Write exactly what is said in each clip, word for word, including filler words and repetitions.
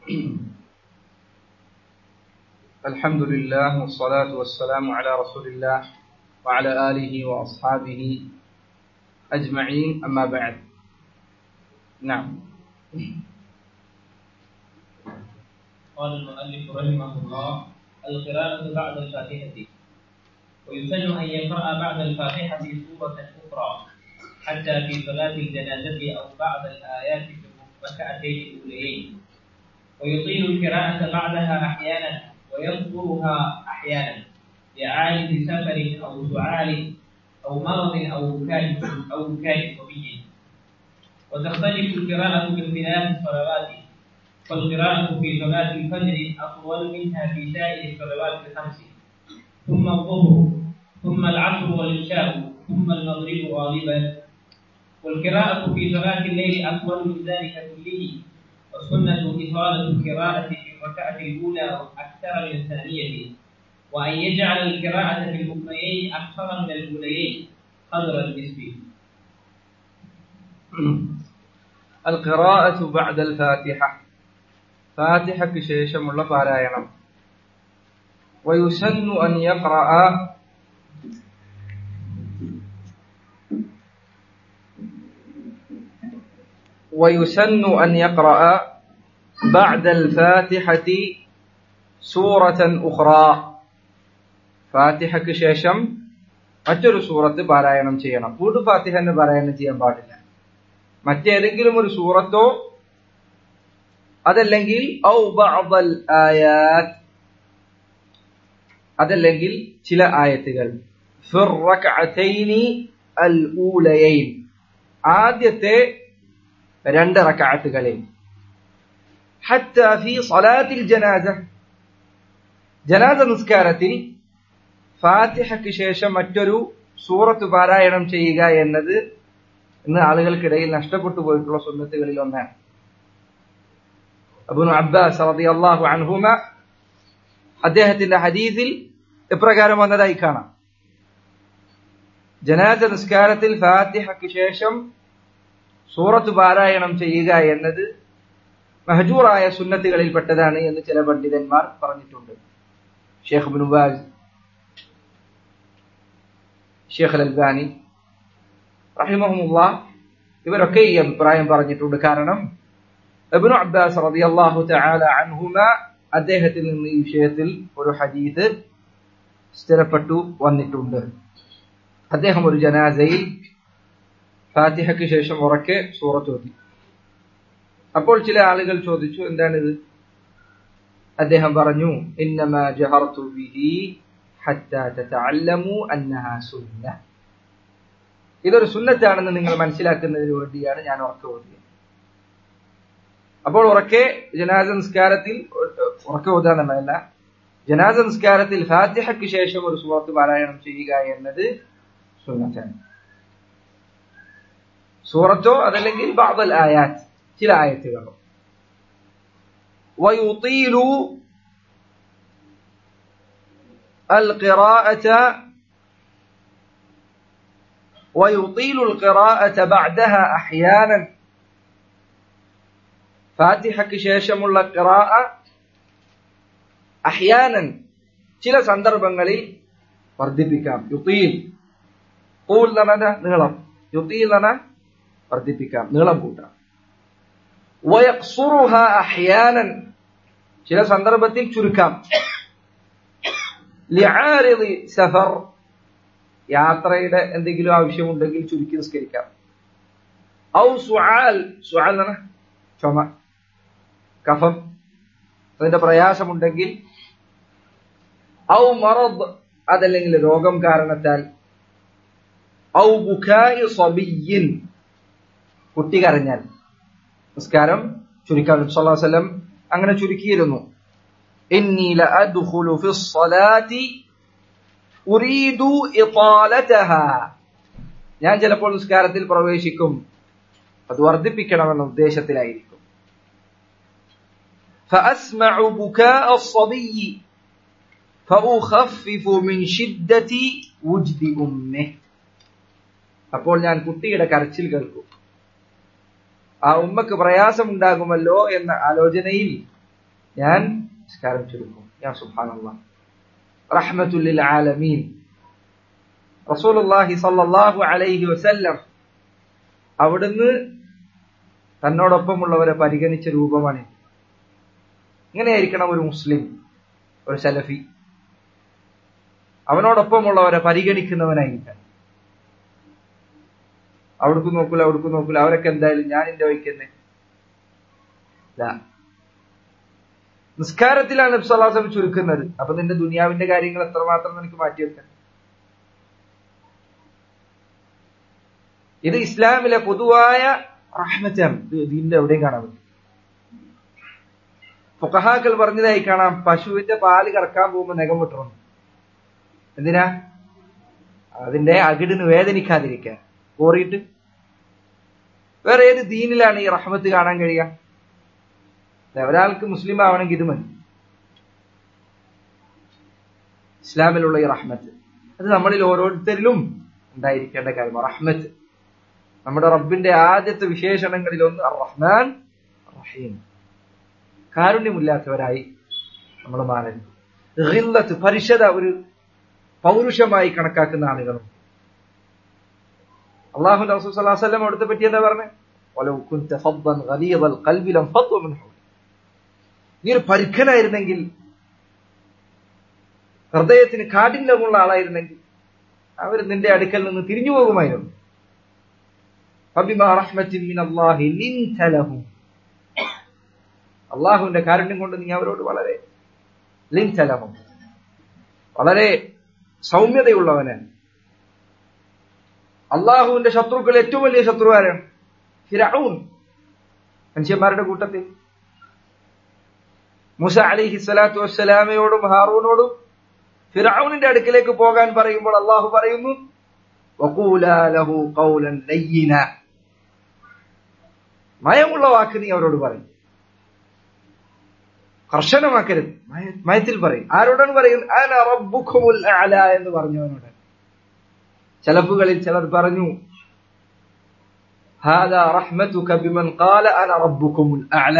الحمد لله والصلاة والسلام على رسول الله وعلى آله وأصحابه أجمعين أما بعد. نعم. قال المؤلف رحمه الله: القراءة بعد الفاتحة، ويسن أن يقرأ بعد الفاتحة سورة أخرى حتى في صلاة الجنازة أو بعض الآيات في الركعتين الأوليين، ويطيل القراءة بعدها أحيانا ويذكرها أحيانا لعارض سفر أو سعال أو مرض أو بكاء أو بكاء صبي. وتختلف القراءة باختلاف الصلوات، فالقراءة في صلاة الفجر أطول منها في سائر الصلوات الخمس، ثم الظهر، ثم العصر والعشاء، ثم المغرب غالبا. والقراءة في صلاة الليل أطول من ذلك كله، والسنة إطالة القراءة في الركعة الأولى أكثر من الثانية، وأن يجعل القراءة في الأخريين أكثر من الأوليين قدر النصف. القراءة بعد الفاتحة، فاتحة كشيشة ملا പാരായണം. ويسن أن يقرأ ويسن أن يقرأ بعد الفاتحة سورة أخرى. فاتحة كشيشم മറ്റൊരു സൂറത്ത് പാരായണം ചെയ്യണം. കൂട്ടു ഫാത്തിഹ എന്ന് പാരായണം ചെയ്യാൻ പാടില്ല. മറ്റേതെങ്കിലും ഒരു സൂറത്തോ അതല്ലെങ്കിൽ ഔ ബഅദൽ ആയാത്ത്, അതല്ലെങ്കിൽ ചില ആയത്തുകൾ. ഫിർ റക്അതൈനി അൽ ഊലയൈൻ, ആദ്യത്തെ രണ്ട് റക്അത്തുകളിൽ. ഹത്താ ഫീ സ്വലാത്തിൽ ജനാസ, ജനാസ നിസ്കാരത്തിൽ ഫാത്തിഹയ്ക്ക് ശേഷം മറ്റൊരു സൂറത്ത് പാരായണം ചെയ്യുക എന്നത് ഇന്ന് ആളുകൾക്കിടയിൽ നഷ്ടപ്പെട്ടു പോയിട്ടുള്ള സുന്നത്തുകളിൽ ഒന്നാണ്. ഇബ്നു അബ്ബാസ് റളിയല്ലാഹു അൻഹുമ അദ്ദേഹത്തിന്റെ ഹദീസിൽ ഇപ്രകാരം വന്നതായി കാണാം: ജനാസ നിസ്കാരത്തിൽ ഫാത്തിഹയ്ക്ക് ശേഷം സൂറത്ത് പാരായണം ചെയ്യുക എന്നത് മഹജൂറായ സുന്നത്തുകളിൽപ്പെട്ടതാണ് എന്ന് ചില പണ്ഡിതന്മാർ പറഞ്ഞിട്ടുണ്ട്. Sheikh Ibn Baz, Sheikh al Albani റഹിമഹുമുല്ലാഹ് ഇവരൊക്കെ ഈ അഭിപ്രായം പറഞ്ഞിട്ടുണ്ട്. കാരണം ഇബ്നു അബ്ബാസ് റളിയല്ലാഹു തആല അൻഹുമ അദ്ദേഹത്തിൽ നിന്ന് ഈ വിഷയത്തിൽ ഒരു ഹദീസ് സ്ഥിരപ്പെട്ടു വന്നിട്ടുണ്ട്. അദ്ദേഹം ഒരു ജനാസയിൽ ഫാത്തിഹയ്ക്ക് ശേഷം ഉറക്കെ സൂറത്ത് ഓതി. അപ്പോൾ ചില ആളുകൾ ചോദിച്ചു, എന്താണിത്? അദ്ദേഹം പറഞ്ഞു, ഇന്നമാ ജഹർതു ബിഹി ഹത്താ തതഅല്ലമു അന്നഹാ സുന്ന, ഇതൊരു സുന്നത്താണെന്ന് നിങ്ങൾ മനസ്സിലാക്കുന്നതിന് വേണ്ടിയാണ് ഞാൻ ഉറക്കെ ഓതിയത്. അപ്പോൾ ഉറക്കെ ജനാസ നിസ്കാരത്തിൽ ഉറക്കെ ഓതാനല്ല, ജനാസ നിസ്കാരത്തിൽ ഫാത്തിഹയ്ക്ക് ശേഷം ഒരു സൂറത്ത് പാരായണം ചെയ്യുക എന്നത് സുന്നത്താണ്. സൂറത്തോ അതല്ലെങ്കിൽ ബഅദൽ ആയാത്ത്, ചില ആയത്തുകളോ. വയുതീലു القراءة ويطيل القراءة بعدها أحيانا, ഫാത്തിഹയ്ക്ക് ശേഷമുള്ള ഖിറാഅ അഹ്യാനൻ, ചില സന്ദർഭങ്ങളിൽ വർദ്ധിപ്പിക്കാം. യുതീൽ, ഖൂൽ എന്ന നീളം, യുതീൽ എന്ന വർദ്ധിപ്പിക്കാം, നീളം കൂട്ടാം. വയഖ്സുറുഹ അഹ്യാനൻ, ചില സന്ദർഭത്തിൽ ചുരുക്കാം. ലിആരിദി സഫർ, യാത്രയുടെ എന്തെങ്കിലും ആവശ്യമുണ്ടെങ്കിൽ ചുരുക്കി നിസ്കരിക്കാം. ഔ സുആൽ, സുആൽ എന്ന ചുമ, കഫം, അതിന്റെ പ്രയാസമുണ്ടെങ്കിൽ. ഔ മറദ്, അതല്ലെങ്കിൽ രോഗം കാരണത്താൽ. ഔ ബുകാഇ സബിയ്യിൻ, കുട്ടി കരഞ്ഞാൽ നിസ്കാരം ചുരുക്കാൻ നബി സല്ലല്ലാഹു അലൈഹി വസല്ലം അങ്ങനെ ചുരുക്കിയിരുന്നു. ഇന്നി ലഅദ്ഖുലു ഫിസ്സലാത്തി ഉരീദു ഇതാലതഹാ, ഞാൻ ചിലപ്പോൾ നിസ്കാരത്തിൽ പ്രവേശിക്കും അത് വർദ്ധിപ്പിക്കണമെന്ന ഉദ്ദേശത്തിലായിരിക്കും. فأسمع بكاء الصبي فأخفف من شدة وجد أمه, അപ്പോൾ ഞാൻ കുട്ടിയുടെ കരച്ചിൽ കേൾക്കും, ആ ഉമ്മക്ക് പ്രയാസമുണ്ടാകുമല്ലോ എന്ന ആലോചനയിൽ ഞാൻ നിസ്കാരം ചുരുക്കും. യാ സുബ്ഹാനല്ലാഹ്. റഹ്മത്തുൽ ലിൽ ആലമീൻ. റസൂലുള്ളാഹി സ്വല്ലല്ലാഹു അലൈഹി വസല്ലം അവിടുന്ന് തന്നോടൊപ്പമുള്ളവരെ പരിഗണിച്ച രൂപമാണ്. ഇങ്ങനെയായിരിക്കണം ഒരു മുസ്ലിം, ഒരു സലഫി. അവനോടൊപ്പമുള്ളവരെ പരിഗണിക്കുന്നവനായിരിക്കണം. അവിടേക്ക് നോക്കൂല, അവിടേക്ക് നോക്കൂല, അവരൊക്കെ എന്തായാലും ഞാൻ എന്റെ വയ്ക്കുന്നേ. നിസ്കാരത്തിലാണ് നബി സല്ലല്ലാഹു അലൈഹി വസല്ലം ചുരുക്കുന്നത്. അപ്പൊ നിന്റെ ദുനിയാവിന്റെ കാര്യങ്ങൾ എത്രമാത്രം നിനക്ക് മാറ്റിവെക്കാൻ? ഇത് ഇസ്ലാമിലെ പൊതുവായ റഹ്മത്താണ്. ദീനിന്റെ എവിടെയും കാണാൻ പറ്റും. ഫുഖഹാക്കൾ പറഞ്ഞതായി കാണാം, പശുവിന്റെ പാല് കറക്കാൻ പോകുമ്പോൾ നഖം വെട്ടണം. എന്തിനാ? അതിന്റെ അകിടിന് വേദനിക്കാതിരിക്കാൻ. കോറിയിട്ട് വേറെ ഏത് ദീനിലാണ് ഈ റഹ്മത്ത് കാണാൻ കഴിയുക? ഒരാൾക്ക് മുസ്ലിം ആവണമെങ്കിൽ ഇത് മതി. ഇസ്ലാമിലുള്ള ഈ റഹ്മത്ത് അത് നമ്മളിൽ ഓരോരുത്തരിലും ഉണ്ടായിരിക്കേണ്ട കാര്യമാണ്. റഹ്മത്ത് നമ്മുടെ റബ്ബിന്റെ ആദ്യത്തെ വിശേഷണങ്ങളിൽ ഒന്ന് അർ-റഹ്മാൻ റഹീം. കാരുണ്യമില്ലാത്തവരായി നമ്മൾ മാറരുത്. ഗില്ലത്ത് പരിശുദ്ധ ഒരു പൗരുഷമായി കണക്കാക്കുന്ന ആളുകളും. അല്ലാഹുവിന്റെ റസൂൽ സ്വല്ലല്ലാഹു അലൈഹി വസല്ലം അവിടുത്തെ പറ്റി എന്താ പറഞ്ഞത്? വലൗ കുൻത ഫദ്ദൻ ഗലീദൽ ഖൽബി ലം ഫദ്ദു മിൻ ഹൗലി. നീ ഒരു പരുക്കനായിരുന്നെങ്കിൽ, ഹൃദയത്തിന് കാഠിന്യമുള്ള ആളായിരുന്നെങ്കിൽ അവർ നിന്റെ അടുക്കൽ നിന്ന് തിരിഞ്ഞു പോകുമായിരുന്നു. ഫബിമാ റഹ്മത്തിൻ മിനല്ലാഹി ലിൻത ലഹും. അള്ളാഹുവിന്റെ കാരുണ്യം കൊണ്ട് നീ അവരോട് വളരെ ലിൻത ലഹും, വളരെ സൗമ്യതയുള്ളവനാണ്. അള്ളാഹുവിന്റെ ശത്രുക്കൾ ഏറ്റവും വലിയ ശത്രുവാരാണ്? ഫിർഔൻ. മനുഷ്യന്മാരുടെ കൂട്ടത്തിൽ മൂസ അലൈഹി സ്വലാത്തു വസ്സലാമയോടും ഹാറൂനോടും ഫിർഔനിന്റെ അടുക്കിലേക്ക് പോകാൻ പറയുമ്പോൾ അള്ളാഹു പറയുന്നു, വഖൂലാ ലഹു ഖൗലൻ ലയ്യിന. മയമുള്ള വാക്ക് നീ അവരോട് പറയും, കർശനമാക്കരുത്, മയത്തിൽ പറയും. ആരോടാണ് പറയുന്നത്? അന റബ്ബുക്കുമുൽ അഅല എന്ന് പറഞ്ഞവനോട്. ചലപ്പുകളിൽ ചിലർ പറഞ്ഞു, ഹാദാ റഹ്മതുക ബിമൻ ഖാല അന റബ്ബുക്കുമുൽ അഅല.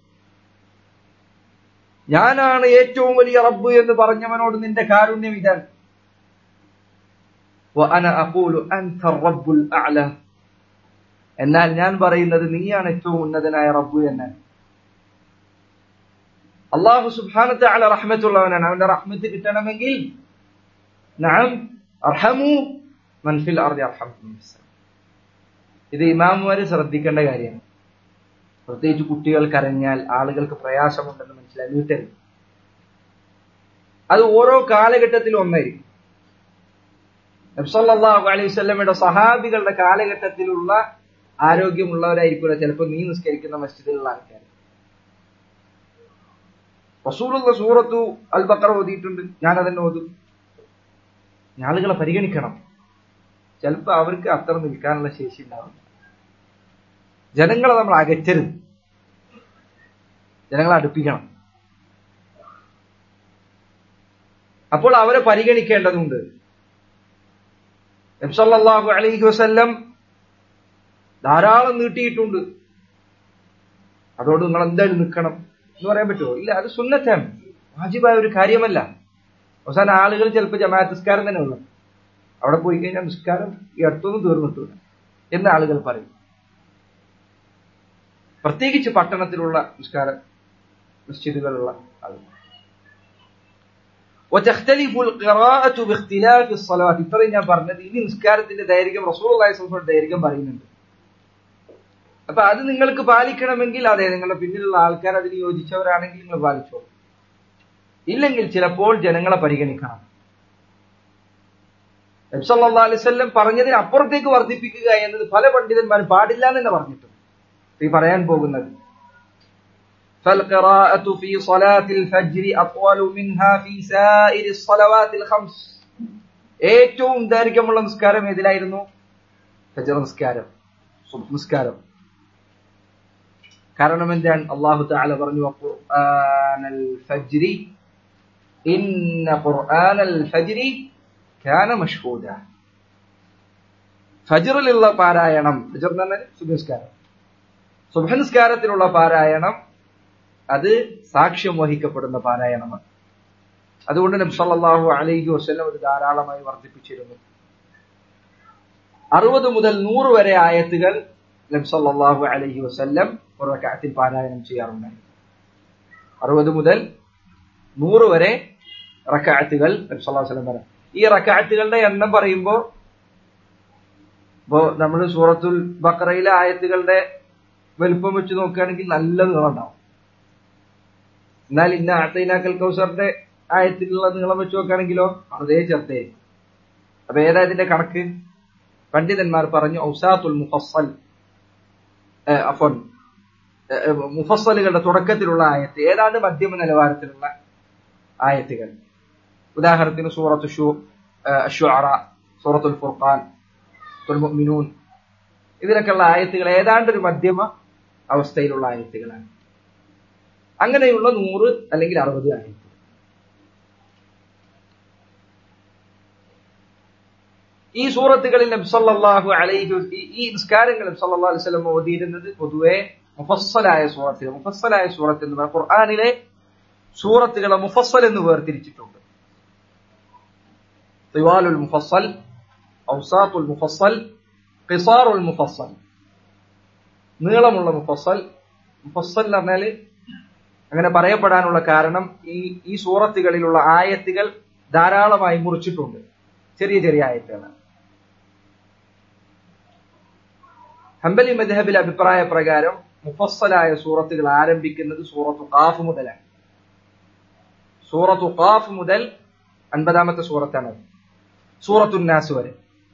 ഞാനാണ് ഏറ്റവും വലിയ റബ്ബ് എന്ന് പറഞ്ഞവനോട് നിന്റെ കാരുണ്യം ഇതാണ്. വഅന അഖൂലു അൻത റബ്ബുൽ അഅല. എന്നാൽ ഞാൻ പറയുന്നത് നീയാണ് ഏറ്റവും ഉന്നതനായ റബ്ബ് എന്നാണ്. അല്ലാഹു സുബ്ഹാനഹു വ തആല റഹ്മത്തുള്ളവനാണ്. അവന്റെ റഹ്മത്ത് കിട്ടണമെങ്കിൽ നഅം അർഹമു മൻ ഫിൽ അർദി അർഹമുക്കും ബിസ്. ഇത് ഇമാമുമാര് ശ്രദ്ധിക്കേണ്ട കാര്യമാണ്. പ്രത്യേകിച്ച് കുട്ടികൾ കരഞ്ഞാൽ, ആളുകൾക്ക് പ്രയാസമുണ്ടെന്ന് മനസ്സിലായി വീട്ടരുത്. അത് ഓരോ കാലഘട്ടത്തിലും ഒന്നായിരിക്കും. നബി സല്ലല്ലാഹു അലൈഹി വസല്ലമയുടെ സഹാബികളുടെ കാലഘട്ടത്തിലുള്ള ആരോഗ്യമുള്ളവരായിരിക്കില്ല ചിലപ്പോൾ നീ നിസ്കരിക്കുന്ന മസ്ജിദിലുള്ള ആൾക്കാർ. റസൂലുള്ള സൂറത്തു അൽ ബഖറ ഓതിയിട്ടുണ്ട്, ഞാൻ അതന്നെ ഓതും. ആളുകളെ പരിഗണിക്കണം. ചിലപ്പോൾ അവർക്ക് അത്ര നിൽക്കാനുള്ള ശേഷി ഉണ്ടാവില്ല. ജനങ്ങളെ നമ്മൾ അകറ്റരുത്, ജനങ്ങളെ അടുപ്പിക്കണം. അപ്പോൾ അവരെ പരിഗണിക്കേണ്ടതുണ്ട്. നബി സല്ലല്ലാഹു അലൈഹി വസല്ലം ധാരാളം നീട്ടിയിട്ടുണ്ട്. അതോട് നിങ്ങൾ എന്തായാലും നിൽക്കണം എന്ന് പറയാൻ പറ്റുമോ? ഇല്ല, അത് സുന്നത്താണ്, വാജിബായ ഒരു കാര്യമല്ല. അവസാനം ആളുകൾ ചിലപ്പോൾ ജമാഅത്ത് നിസ്കാരം തന്നെ ഉള്ളു, അവിടെ പോയി കഴിഞ്ഞാൽ നിസ്കാരം ഈ അടുത്തൊന്നും തീർന്നിട്ടില്ല എന്ന് ആളുകൾ പറയും. പ്രത്യേകിച്ച് പട്ടണത്തിലുള്ള നിസ്കാര മസ്ജിദുകളുള്ള ആളുകൾ. ഇത്രയും ഞാൻ പറഞ്ഞത്. ഇനി നിസ്കാരത്തിന്റെ ദൈർഘ്യം റസൂലുള്ളാഹി സ്വല്ലല്ലാഹു അലൈഹി വസല്ലം ദൈർഘ്യം പറയുന്നുണ്ട്. അപ്പൊ അത് നിങ്ങൾക്ക് പാലിക്കണമെങ്കിൽ അതെ, നിങ്ങളുടെ പിന്നിലുള്ള ആൾക്കാർ അതിന് യോജിച്ചവരാണെങ്കിൽ നിങ്ങൾ പാലിച്ചോളൂ. ഇല്ലെങ്കിൽ ചിലപ്പോൾ ജനങ്ങളെ പരിഗണിക്കണം. നബി സല്ലല്ലാഹു അലൈഹി വസല്ലം പറഞ്ഞതിന് അപ്പുറത്തേക്ക് വർദ്ധിപ്പിക്കുക എന്നത് പല പണ്ഡിതന്മാരും പാടില്ല എന്ന് തന്നെ പറഞ്ഞിട്ടുണ്ട്. ഈ പറയാൻ പോകുന്നത് فالقراءة في صلاة الفجر أطول منها في سائر الصلوات الخمس. ഏറ്റവും ദൈർഘ്യമുള്ള നിസ്കാരം ഏതിലായിരുന്നു? ഫജ്ർ നിസ്കാരം, സുബ്ഹ് നിസ്കാരം. കാരണം എന്താണ്? അല്ലാഹു തആല പറഞ്ഞു, ഖുർആനൽ ഫജ്രി ഇന്ന ഖുർആനൽ ഫജ്രി കാന മഷ്ഹൂദ. ഫജ്റിലുള്ള പാരായണം, ഫജ്ർ എന്ന് പറഞ്ഞാൽ സുബ്ഹ് നിസ്കാരം, സുബ്ഹ് നിസ്കാരത്തിലുള്ള പാരായണം അത് സാക്ഷ്യം വഹിക്കപ്പെടുന്ന പാരായണമാണ്. അതുകൊണ്ട് നബി സല്ലല്ലാഹു അലൈഹി വസല്ലം അത് ധാരാളമായി വർദ്ധിപ്പിച്ചിരുന്നു. അറുപത് മുതൽ നൂറ് വരെ ആയത്തുകൾ നബി സല്ലല്ലാഹു അലൈഹി വസല്ലം ഒരു റക്അത്തിൽ പാരായണം ചെയ്യാറുണ്ടായിരുന്നു. അറുപത് മുതൽ നൂറ് വരെ റക്അത്തുകൾ നബി സല്ലല്ലാഹു അലൈഹി വസല്ലം പറയും. ഈ റക്അത്തുകളുടെ എണ്ണം പറയുമ്പോൾ ഇപ്പോ നമ്മൾ സൂറത്തുൽ ബഖറയിലെ ആയത്തുകളുടെ വലുപ്പം വെച്ച് നോക്കുകയാണെങ്കിൽ നല്ല നീളം ഉണ്ടാവും. എന്നാൽ ഇന്ന അഅ്തൈനാക്കൽ കൗസറിന്റെ ആയത്തിലുള്ള നീളം വെച്ച് നോക്കുകയാണെങ്കിലോ അതേ ചെറുതേ. അപ്പൊ ഏതാ ഇതിന്റെ കണക്ക്? പണ്ഡിതന്മാർ പറഞ്ഞു ഔസാത്തുൽ മുഫസ്സൽ അഫൻ മുഫസ്സലുകളുടെ തുടക്കത്തിലുള്ള ആയത്ത് ഏതാണ്ട് മധ്യമ നിലവാരത്തിലുള്ള ആയത്തുകൾ. ഉദാഹരണത്തിന് സൂറത്തു അശ്ശുഅറ, സൂറത്തുൽ ഫുർഖാൻ, സൂറത്തുൽ മുഅ്മിനൂൻ, ഇതിലൊക്കെയുള്ള ആയത്തുകൾ ഏതാണ്ട് ഒരു മധ്യമ അവസ്ഥയിലുള്ള ആയത്തുകളാണ്. അങ്ങനെയുള്ള നൂറ് അല്ലെങ്കിൽ അറുപത് ആയത്ത്. ഈ സൂറത്തുകളിൽ നബി സല്ലല്ലാഹു അലൈഹി ഈ നിസ്കാരങ്ങൾ നബി സല്ലല്ലാഹു അലൈഹി വസല്ലം ഓതിയിരുന്നത് പൊതുവെ മുഫസ്സലായ സൂറത്തുകൾ. മുഫസ്സലായ സൂറത്ത് എന്ന് പറഞ്ഞാൽ ഖുർആനിലെ സൂറത്തുകളെ മുഫസ്സൽ എന്ന് വേർതിരിച്ചിട്ടുണ്ട്. തിവാലുൽ മുഫസ്സൽ, ഔസാത്തുൽ മുഫസ്സൽ, ഖിസാറുൽ മുഫസ്സൽ. നീളമുള്ള മുഫസ്സൽ. മുഫസ്സൽ എന്ന് പറഞ്ഞാല് അങ്ങനെ പറയപ്പെടാനുള്ള കാരണം ഈ ഈ സൂറത്തുകളിലുള്ള ആയത്തുകൾ ധാരാളമായി മുറിച്ചിട്ടുണ്ട്. ചെറിയ ചെറിയ ആയത്തുകളാണ്. ഹംബലി മദ്ഹബിലെ അഭിപ്രായ പ്രകാരം മുഫസ്സലായ സൂറത്തുകൾ ആരംഭിക്കുന്നത് സൂറത്തു ഖാഫ് മുതലാണ്. സൂറത്തു ഖാഫ് മുതൽ അൻപതാമത്തെ സൂറത്താണ് സൂറത്തുൻ നാസ് വരെ.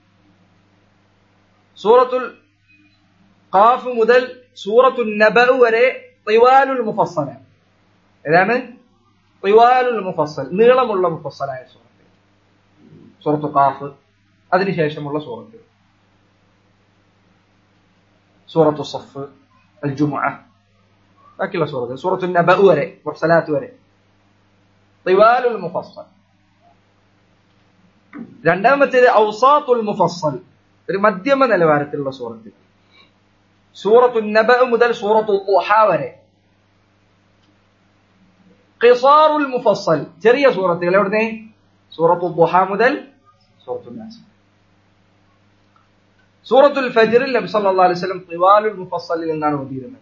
സൂറത്തുൽ ഖാഫ് മുതൽ സൂറത്തുൻ നബ വരെ തിവാലുൽ മുഫസ്സലാണ്. ഏതാണ്? തിവാലുൽ മുഫസ്സൽ, നീളമുള്ള മുഫസ്സലായ സൂറത്ത്. സൂറത്തു ഖാഫ്, അതിനുശേഷമുള്ള സൂറത്ത് സൂറത്തു സഫ്, അൽ ജുമുഅ, ബാക്കിയുള്ള സൂറത്ത് സൂറത്തു നബ വരെ, മുർസലാത്ത് വരെ തിവാലുൽ മുഫസ്സൽ. രണ്ടാമത്തേത് ഔസാത്തുൽ മുഫസ്സൽ, ഒരു മധ്യമ നിലവാരത്തിലുള്ള സൂറത്ത്. സൂറത്തു നബ മുതൽ സൂറത്തു ദുഹ വരെ. ഖിസാറുൽ മുഫസ്സൽ, ചെറിയ സൂറത്തുകൾ. എവിടുന്ന്? സൂറത്തു ദുഹ മുതൽ സൂറത്തു നാസ്. സൂറത്തുൽ ഫജ്റിൽ നബി സല്ലല്ലാഹു അലൈഹി വസല്ലം തിവാലുൽ മുഫസ്സലിൽ നിന്നാണ് ഓതിയിരുന്നത്.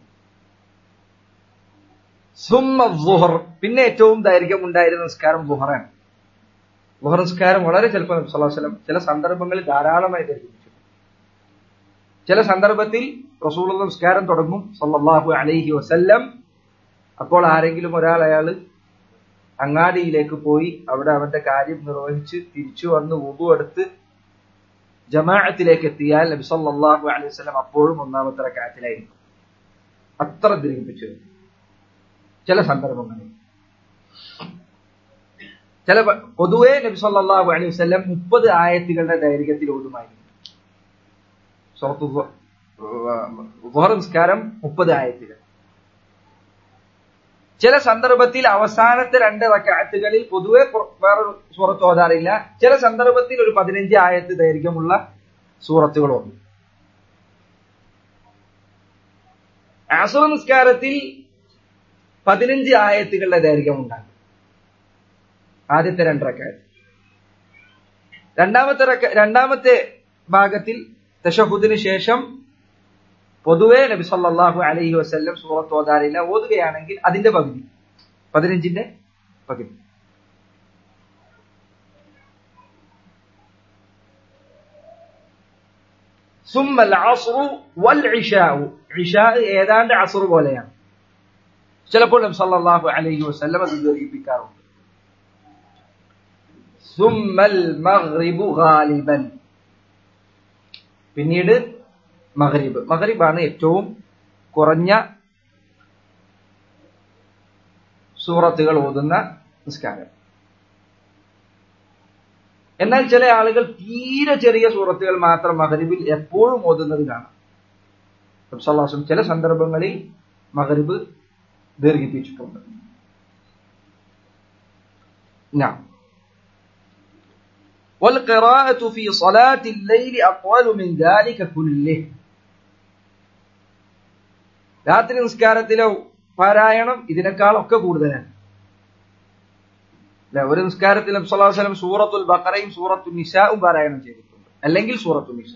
സുമ്മ ദുഹർ, പിന്നെ ഏറ്റവും ദൈർഘ്യം ഉണ്ടായിരുന്ന നിസ്കാരം ദുഹറാണ്. ദുഹർ നിസ്കാരം വളരെ ചിലപ്പോൾ നബി സല്ലല്ലാഹു അലൈഹി വസല്ലം ചില സന്ദർഭങ്ങളിൽ ധാരാളമായി ദൈർഘ്യമിച്ചു. ചില സന്ദർഭത്തിൽ റസൂലുള്ളാഹി നിസ്കാരം തുടങ്ങും സല്ലല്ലാഹു അലൈഹി വസല്ലം. അപ്പോൾ ആരെങ്കിലും ഒരാൾ അയാള് അങ്ങാടിയിലേക്ക് പോയി അവിടെ അവന്റെ കാര്യം നിർവഹിച്ച് തിരിച്ചു വന്ന് വുദു എടുത്ത് ജമാഅത്തിലേക്ക് എത്തിയാൽ നബി സല്ലല്ലാഹു അലൈഹി വസല്ലം അപ്പോഴും ഒന്നാമത്തെ റക്അത്തിലായിരിക്കും. അത്ര ദീർഘിപ്പിച്ചു ചില സന്ദർഭങ്ങളിൽ. ചില പൊതുവെ നബി സല്ലല്ലാഹു അലൈഹി വസല്ലം മുപ്പത് ആയത്തുകളുടെ ദൈർഘ്യത്തിൽ ഓതുമായിരുന്നു. സൂറത്തു ദുഹർ നിസ്കാരം മുപ്പത് ആയത്തുകൾ. ചില സന്ദർഭത്തിൽ അവസാനത്തെ രണ്ട് റക്അത്തുകളിൽ പൊതുവെ വേറൊരു സൂറത്ത് ഓതാറില്ല. ചില സന്ദർഭത്തിൽ ഒരു പതിനഞ്ച് ആയത്ത് ദൈർഘ്യമുള്ള സൂറത്തുകളുണ്ട്. അസ്ർ നിസ്കാരത്തിൽ പതിനഞ്ച് ആയത്തുകളുടെ ദൈർഘ്യം ഉണ്ടാകും ആദ്യത്തെ രണ്ട് റക്അത്ത്. രണ്ടാമത്തെ രണ്ടാമത്തെ ഭാഗത്തിൽ തശഹുദിന് ശേഷം പൊതുവെ നബി സല്ലല്ലാഹു അലൈഹി വസല്ലം സൂറത്ത് ഓതാറില്ല. ഓതുകയാണെങ്കിൽ അതിന്റെ പകുതി, പതിനഞ്ചിന്റെ പകുതി. സുമ്മൽ അസ്റു വൽ ഇശാഉ, ഇശാ ഏതാണ്ട് അസ്ർ പോലെയാണ്. ചിലപ്പോൾ നബി സല്ലല്ലാഹു അലൈഹി വസല്ലം അത് ദീർഘിപ്പിക്കാറുണ്ട്. സുമ്മൽ മഗ്രിബു ഗാലിബൻ, പിന്നീട് മഗ്രിബ്. മഗ്രിബാണ് ഏറ്റവും കുറഞ്ഞ സൂറത്തുകൾ ഓതുന്ന നിസ്കാരം. എന്നാൽ ചില ആളുകൾ തീരെ ചെറിയ സൂറത്തുകൾ മാത്രം മഗ്രിബിൽ എപ്പോഴും ഓതുന്നത് കാണാം. നബി സല്ലല്ലാഹു അലൈഹി വസല്ലം ചില സന്ദർഭങ്ങളിൽ മഗ്രിബ് ദീർഘിപ്പിച്ചിട്ടുണ്ട്. നഅം. والقراءة في صلاة الليل أطول من ذلك كله. രാത്രി നിസ്കാരത്തിലോ പാരായണം ഇതിനേക്കാളൊക്കെ കൂടുതലാണ്. അല്ലെ, ഒരു നിസ്കാരത്തിൽ നബി സല്ലല്ലാഹു അലൈഹി വസല്ലം സൂറത്തുൽ ബഖറയും സൂറത്തുൽ നിസാഉം പാരായണം ചെയ്തിട്ടുണ്ട്, അല്ലെങ്കിൽ സൂറത്തുൽ നിസാ.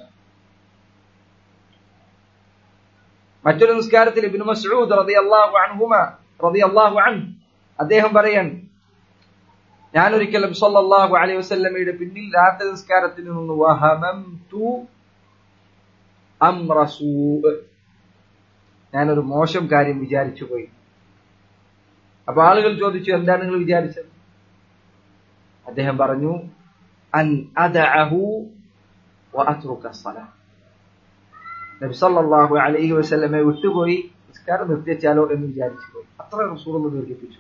മറ്റൊരു നിസ്കാരത്തിൽ ഇബ്നു മസ്ഊദ് റളിയല്ലാഹു അൻഹുമ റളിയല്ലാഹു അൻഹു അദ്ദേഹം പറയാൻ, ഞാൻ ഒരിക്കൽ നബി സല്ലല്ലാഹു അലൈഹി വസല്ലമയുടെ പിന്നിൽ രാത്രി നിസ്കാരത്തിൽ നിന്ന് വഹമംതു അംറ സൂഅ്, ഞാനൊരു മോശം കാര്യം വിചാരിച്ചു പോയി. അപ്പൊ ആളുകൾ ചോദിച്ചു, എന്താണ് നിങ്ങൾ വിചാരിച്ചത്? അദ്ദേഹം പറഞ്ഞു, അൻ അദഅഹു വഅത്റുക അസ്സലാ, നബി സല്ലല്ലാഹു അലൈഹി വസല്ലമയെ വിട്ടുപോയി നിസ്കാരം നിർത്തിച്ചാലോ എന്ന് വിചാരിച്ചു പോയി. അത്ര റസൂലുള്ളാഹി ദീർഘിപ്പിച്ചു.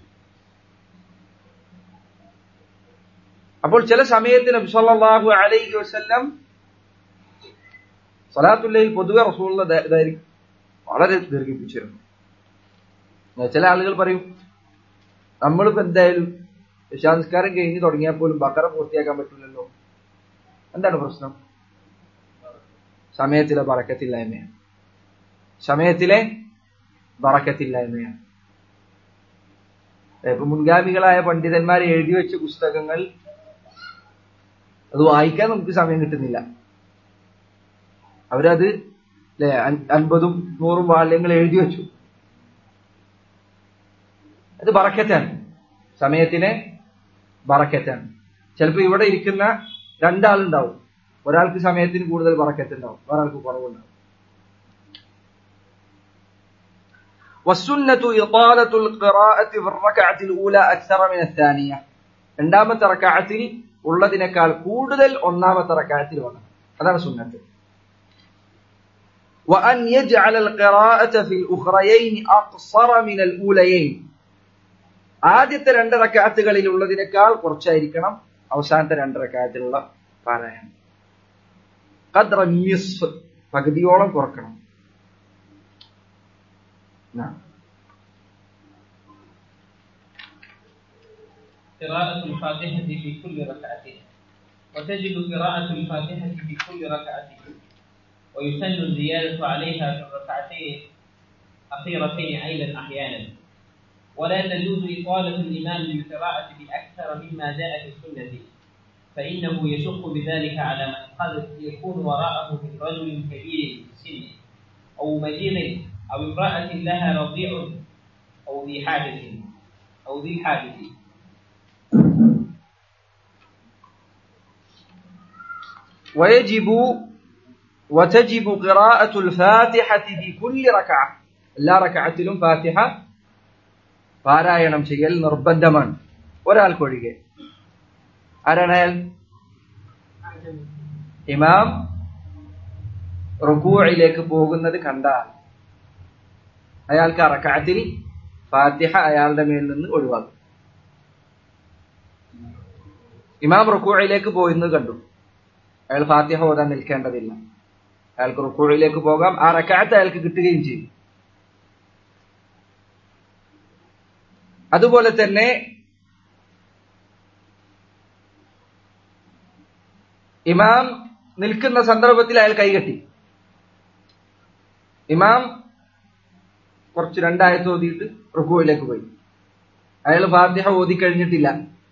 അപ്പോൾ ചില സമയത്ത് നബി സല്ലല്ലാഹു അലൈഹി വസല്ലം സ്വലാത്തുൽ ലൈൽ പൊതുവെ റസൂലുള്ളാഹി വളരെ ദീർഘിപ്പിച്ചിരുന്നു. ചില ആളുകൾ പറയും, നമ്മളിപ്പോ എന്തായാലും ഇശാ നിസ്കാരം കഴിഞ്ഞ് തുടങ്ങിയാൽ പോലും ബഖറ പൂർത്തിയാക്കാൻ പറ്റില്ലല്ലോ. എന്താണ് പ്രശ്നം? സമയത്തിലെ ബറക്കത്തില്ലായ്മയാണ്. സമയത്തിലെ ബറക്കത്തില്ലായ്മയാണ്. ഇപ്പൊ മുൻഗാമികളായ പണ്ഡിതന്മാരെ എഴുതി വെച്ച പുസ്തകങ്ങൾ അത് വായിക്കാൻ നമുക്ക് സമയം കിട്ടുന്നില്ല. അവരത് അല്ലെ അൻപതും നൂറും വാള്യങ്ങൾ എഴുതി വെച്ചു. അത് ബറക്കത്താണ്, സമയത്തിന് ബറക്കത്താണ്. ചിലപ്പോ ഇവിടെ ഇരിക്കുന്ന രണ്ടാളുണ്ടാവും, ഒരാൾക്ക് സമയത്തിന് കൂടുതൽ ബറക്കത്ത് ഉണ്ടാവും, ഒരാൾക്ക് കുറവുണ്ടാവും. വസ്സുന്നതു ഇതാലത്തുൽ ഖിറാഅത്തി ഫിർറകഅത്തിൽ ഊല അക്സറ മിന അസ്സാനിയ, രണ്ടാമത്തെ റകഅത്തിൽ ഉള്ളതിനേക്കാൾ കൂടുതൽ ഒന്നാമത്തെ റകഅത്തിൽ വേണം, അതാണ് സുന്നത്ത്. وأن يجعل القراءة في الأخريين أقصر من الأوليين, ആദ്യത്തെ രണ്ട് റകഅത്തുകളിൽ ഉള്ളതിനേക്കാൾ കുറച്ചായിരിക്കണം അവസാനത്തെ രണ്ട് റകഅത്തിലുള്ള പാരായണം. ഖദ്റ നിസ്ഫ്, പകുതിയോളം കുറക്കണം. قراءة الفاتحة في كل ركعة، وتجب قراءة الفاتحة في كل ركعة، ويسن الزيادة عليها في الركعتين أخيرتين أيضا أحيانا، ولا تجوز إطالة الإمام بالقراءة بأكثر مما جاء في السنة، فإنه يشق بذلك على من قد يكون وراءه من رجل كبير في السن أو مريض أو امرأة لها رضيع أو ذي حاجة أو ذي حاجة. ويجب وتجب قراءة الفاتحة في كل ركعة، لا ركعة فاتحة പാരായണം ചെയ്യൽ നിർബന്ധമാണ് ഒരാൾക്കൊഴികെ. ആരാണയാൽ? ഇമാം റുകൂഇലേക്ക് പോകുന്നത് കണ്ടാൽ അയാൾക്ക് ആ റക്അത്തിൽ ഫാത്തിഹ അയാളുടെ മേൽ നിന്ന് ഒഴിവാക്കും. ഇമാം റുകൂഇലേക്ക് പോയിന്ന് കണ്ടു, അയാൾ ഫാത്തിഹ ഓതാൻ നിൽക്കേണ്ടതില്ല, അയാൾക്ക് റുകൂഇലേക്ക് പോകാം, ആ റക്അത്ത് അയാൾക്ക് കിട്ടുകയും ചെയ്യും. അതുപോലെ തന്നെ ഇമാം നിൽക്കുന്ന സന്ദർഭത്തിൽ അയാൾ കൈകെട്ടി, ഇമാം കുറച്ച് രണ്ടായത്ത് ഓതിയിട്ട് റുകൂഇലേക്ക് പോയി, അയാൾ ഫാത്തിഹ ഓതി കഴിഞ്ഞിട്ടില്ല,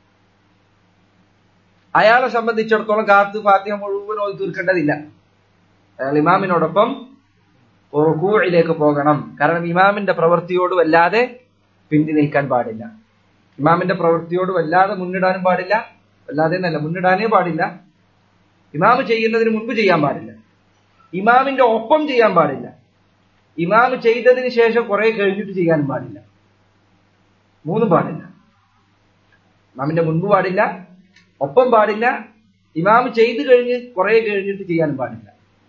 അയാളെ സംബന്ധിച്ചിടത്തോളം കാത്ത് ഫാത്തിഹ മുഴുവൻ ഓതി തീർക്കേണ്ടതില്ല. അയാൾ ഇമാമിനോടൊപ്പം റുകൂഇലേക്ക് പോകണം. കാരണം ഇമാമിന്റെ പ്രവൃത്തിയോട് വല്ലാതെ പിന്തി നിൽക്കാൻ പാടില്ല, ഇമാമിന്റെ പ്രവൃത്തിയോട് വല്ലാതെ മുന്നിടാനും പാടില്ല, വല്ലാതെ എന്നല്ല മുന്നിടാനേ പാടില്ല. ഇമാമ് ചെയ്യുന്നതിന് മുൻപ് ചെയ്യാൻ പാടില്ല, ഇമാമിന്റെ ഒപ്പം ചെയ്യാൻ പാടില്ല, ഇമാമ് ചെയ്തതിന് ശേഷം കുറെ കഴിഞ്ഞിട്ട് ചെയ്യാനും പാടില്ല. മൂന്നും പാടില്ല. ഇമാമിന്റെ മുൻപ് പാടില്ല, ഒപ്പം പാടില്ല, ഇമാമ് ചെയ്തു കഴിഞ്ഞ് കുറെ കഴിഞ്ഞിട്ട് ചെയ്യാനും പാടില്ല.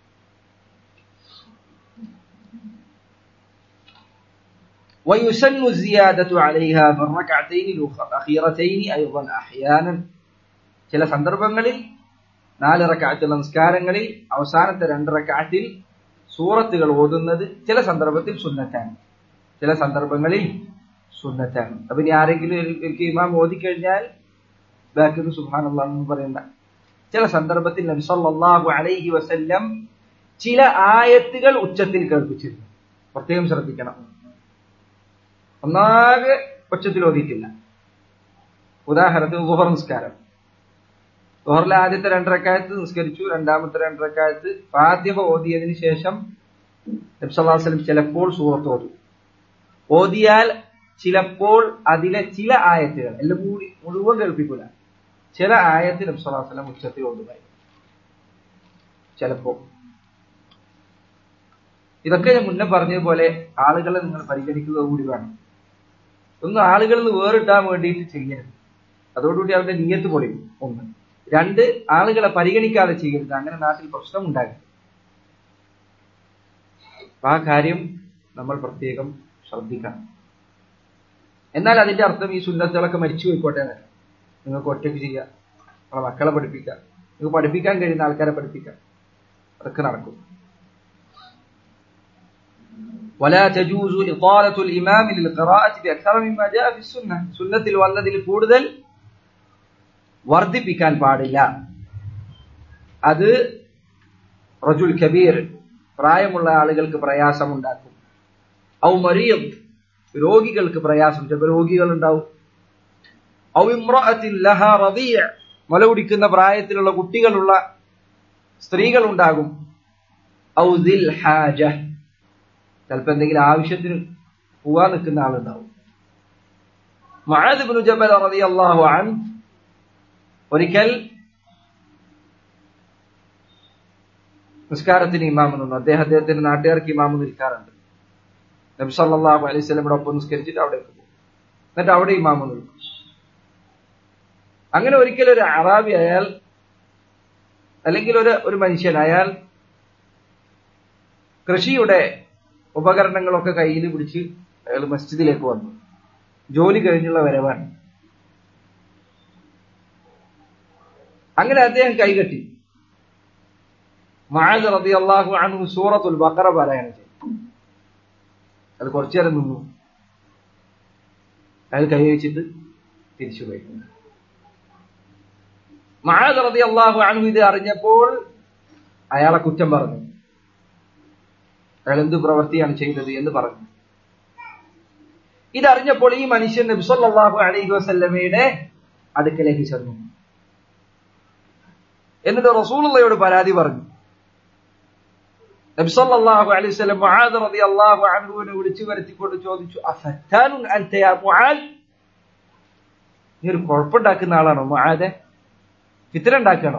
ويسن الزيادة عليها في الركعتين الأخيرتين أيضا أحيانا. ചില സന്ദർഭങ്ങളിൽ നാല് റക്അത്തുള്ള നിസ്കാരങ്ങളിൽ അവസാനത്തെ രണ്ട് റക്അത്തിൽ സൂറത്തുകൾ ഓതുന്നത് ചില സന്ദർഭത്തിൽ സുന്നത്താണ്, ചില സന്ദർഭങ്ങളിൽ സുന്നത്താണ്. അപ്പൊ ഇനി ആരെങ്കിലും എനിക്ക് ഇമാം ഓതിക്കഴിഞ്ഞാൽ ബാക്കി സുബ്ഹാനല്ലാഹ് എന്ന് പറയണ്ട. ചില സന്ദർഭത്തിൽ നബി സല്ലല്ലാഹു അലൈഹി വസല്ലം ചില ആയത്തുകൾ ഉച്ചത്തിൽ കേൾപ്പിച്ചിരുന്നു, പ്രത്യേകം ശ്രദ്ധിക്കണം. ഒന്നാകെ ഒച്ചത്തിൽ ഓതിയിട്ടില്ല. ഉദാഹരണത്തിന് ളുഹർ നിസ്കാരം, ളുഹറിലെ ആദ്യത്തെ രണ്ടരക്കായത്ത് നിസ്കരിച്ചു, രണ്ടാമത്തെ രണ്ടരക്കായത്ത് ഫാത്തിഹ ഓതിയതിനു ശേഷം നബി സല്ലല്ലാഹു അലൈഹി വസല്ലം ചിലപ്പോൾ സൂറത്ത് ഓതും. ഓതിയാൽ ചിലപ്പോൾ അതിലെ ചില ആയത്തുകൾ എല്ലാം കൂടി മുഴുവൻ കേൾപ്പിക്കൂല, ചില ആയത്ത് നബി സല്ലല്ലാഹു അലൈഹി വസല്ലം ഉച്ചത്തിൽ ഓതുമായി ചിലപ്പോ. ഇതൊക്കെ ഞാൻ മുന്നേ പറഞ്ഞതുപോലെ ആളുകളെ നിങ്ങൾ പരിഗണിക്കുക കൂടി വേണം. ഒന്ന്, ആളുകളിൽ നിന്ന് വേറിട്ടാൻ വേണ്ടിയിട്ട് ചെയ്യരുത്, അതോടുകൂടി അവരുടെ നിയ്യത്ത് പൊളിയും. ഒന്ന്. രണ്ട്, ആളുകളെ പരിഗണിക്കാതെ ചെയ്യരുത്, അങ്ങനെ നാട്ടിൽ പ്രശ്നം ഉണ്ടാകരുത്. അപ്പൊ ആ കാര്യം നമ്മൾ പ്രത്യേകം ശ്രദ്ധിക്കണം. എന്നാൽ അതിന്റെ അർത്ഥം ഈ സുന്നത്തുകളൊക്കെ മരിച്ചു പോയിക്കോട്ടെ എന്നല്ല. നിങ്ങൾക്ക് ഒറ്റയ്ക്ക് ചെയ്യാം, നിങ്ങളെ മക്കളെ പഠിപ്പിക്കാം, നിങ്ങൾക്ക് പഠിപ്പിക്കാൻ കഴിയുന്ന ആൾക്കാരെ പഠിപ്പിക്കാം, അതൊക്കെ നടക്കും. ولا تجوز إطالة الإمام للقراءة بأكثر مما جاء في السنة. സുന്നത്തിൽ വന്നതിൽ കൂടുതൽ വർദ്ധിപ്പിക്കാൻ പാടില്ല. അത് റജുൽ കബീർ, പ്രായമുള്ള ആളുകൾക്ക് പ്രയാസം ഉണ്ടാക്കും. ഔ മരീദ്, രോഗികൾക്ക് പ്രയാസം, ചിലപ്പോൾ രോഗികൾ ഉണ്ടാവും. ഔ ഇംറഅത്തിൻ ലഹാ റദീഅ, മുല കുടിക്കുന്ന പ്രായത്തിലുള്ള കുട്ടികളുള്ള സ്ത്രീകൾ ഉണ്ടാകും. ഔ ദിൽ ഹാജ, ചിലപ്പോൾ എന്തെങ്കിലും ആവശ്യത്തിന് പോവാൻ നിൽക്കുന്ന ആളുണ്ടാവും. മുആദ് ഇബ്നു ജബൽ റളിയല്ലാഹു അൻഹു ഒരിക്കൽ നിസ്കാരത്തിന് ഇമാമ് നിന്നു. അദ്ദേഹം അദ്ദേഹത്തിന്റെ നാട്ടുകാർക്ക് ഇമാമ് നിൽക്കാറുണ്ട്. നബി സല്ലല്ലാഹു അലൈഹി വസല്ലമയുടെ ഒപ്പം നിസ്കരിച്ചിട്ട് അവിടെ പോകും, എന്നിട്ട് അവിടെ ഇമാമ് നിൽക്കും. അങ്ങനെ ഒരിക്കൽ ഒരു അറാബി, അയാൾ അല്ലെങ്കിൽ ഒരു ഒരു മനുഷ്യൻ, അയാൾ കൃഷിയുടെ ഉപകരണങ്ങളൊക്കെ കയ്യിൽ പിടിച്ച് അയാൾ മസ്ജിദിലേക്ക് വന്നു. ജോലി കഴിഞ്ഞുള്ള വരവാണ്. അങ്ങനെ അദ്ദേഹം കൈകെട്ടി. മുആദ് റളിയല്ലാഹു അൻഹു സൂറത്തുൽ ബഖറ പാരായണം ചെയ്തു. അത് കുറച്ചു നേരം നിന്നു. അയാൾ കൈ വെച്ചിട്ട് തിരിച്ചു പോയി. മുആദ് റളിയല്ലാഹു അൻഹു ഇത് അറിഞ്ഞപ്പോൾ അയാളെ കുറ്റം പറഞ്ഞു. അയാൾ എന്ത് പ്രവൃത്തിയാണ് ചെയ്തത് എന്ന് പറഞ്ഞു. ഇതറിഞ്ഞപ്പോൾ ഈ മനുഷ്യൻ നബി സല്ലല്ലാഹു അലൈഹി വസല്ലമയുടെ അടുക്കലേക്ക് ചെന്നു. എന്നിട്ട് റസൂലുള്ളാഹിയോട് പരാതി പറഞ്ഞു. നബി സല്ലല്ലാഹു അലൈഹി വസല്ലം മുആദ് റളിയല്ലാഹു അൻഹുവിനെ വിളിച്ചു വരുത്തിക്കൊണ്ട് ചോദിച്ചു, അഫത്താനുൻ അൻത യാ മുആദ്, നീ ഒരു കുഴപ്പമുണ്ടാക്കുന്ന ആളാണോ മുആദെ? ഫിത്ന ഉണ്ടാക്കണോ?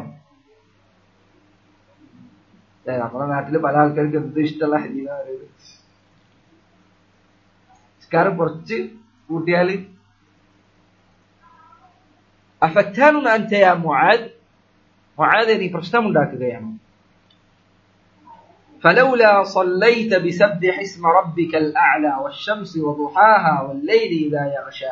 നമ്മുടെ നാട്ടില് പല ആൾക്കാർക്ക് എന്ത് ഇഷ്ടമുള്ള ഹദീസാണ്. നിസ്കാരം കുറച്ച് കൂട്ടിയാല് അഫത്താനുൻ അൻത യാ മുആദ്, മുആദെ നീ പ്രശ്നമുണ്ടാക്കുകയാണ്. فلولا صليت بسبح اسم ربك الأعلى والشمس وضحاها والليل إذا يغشى.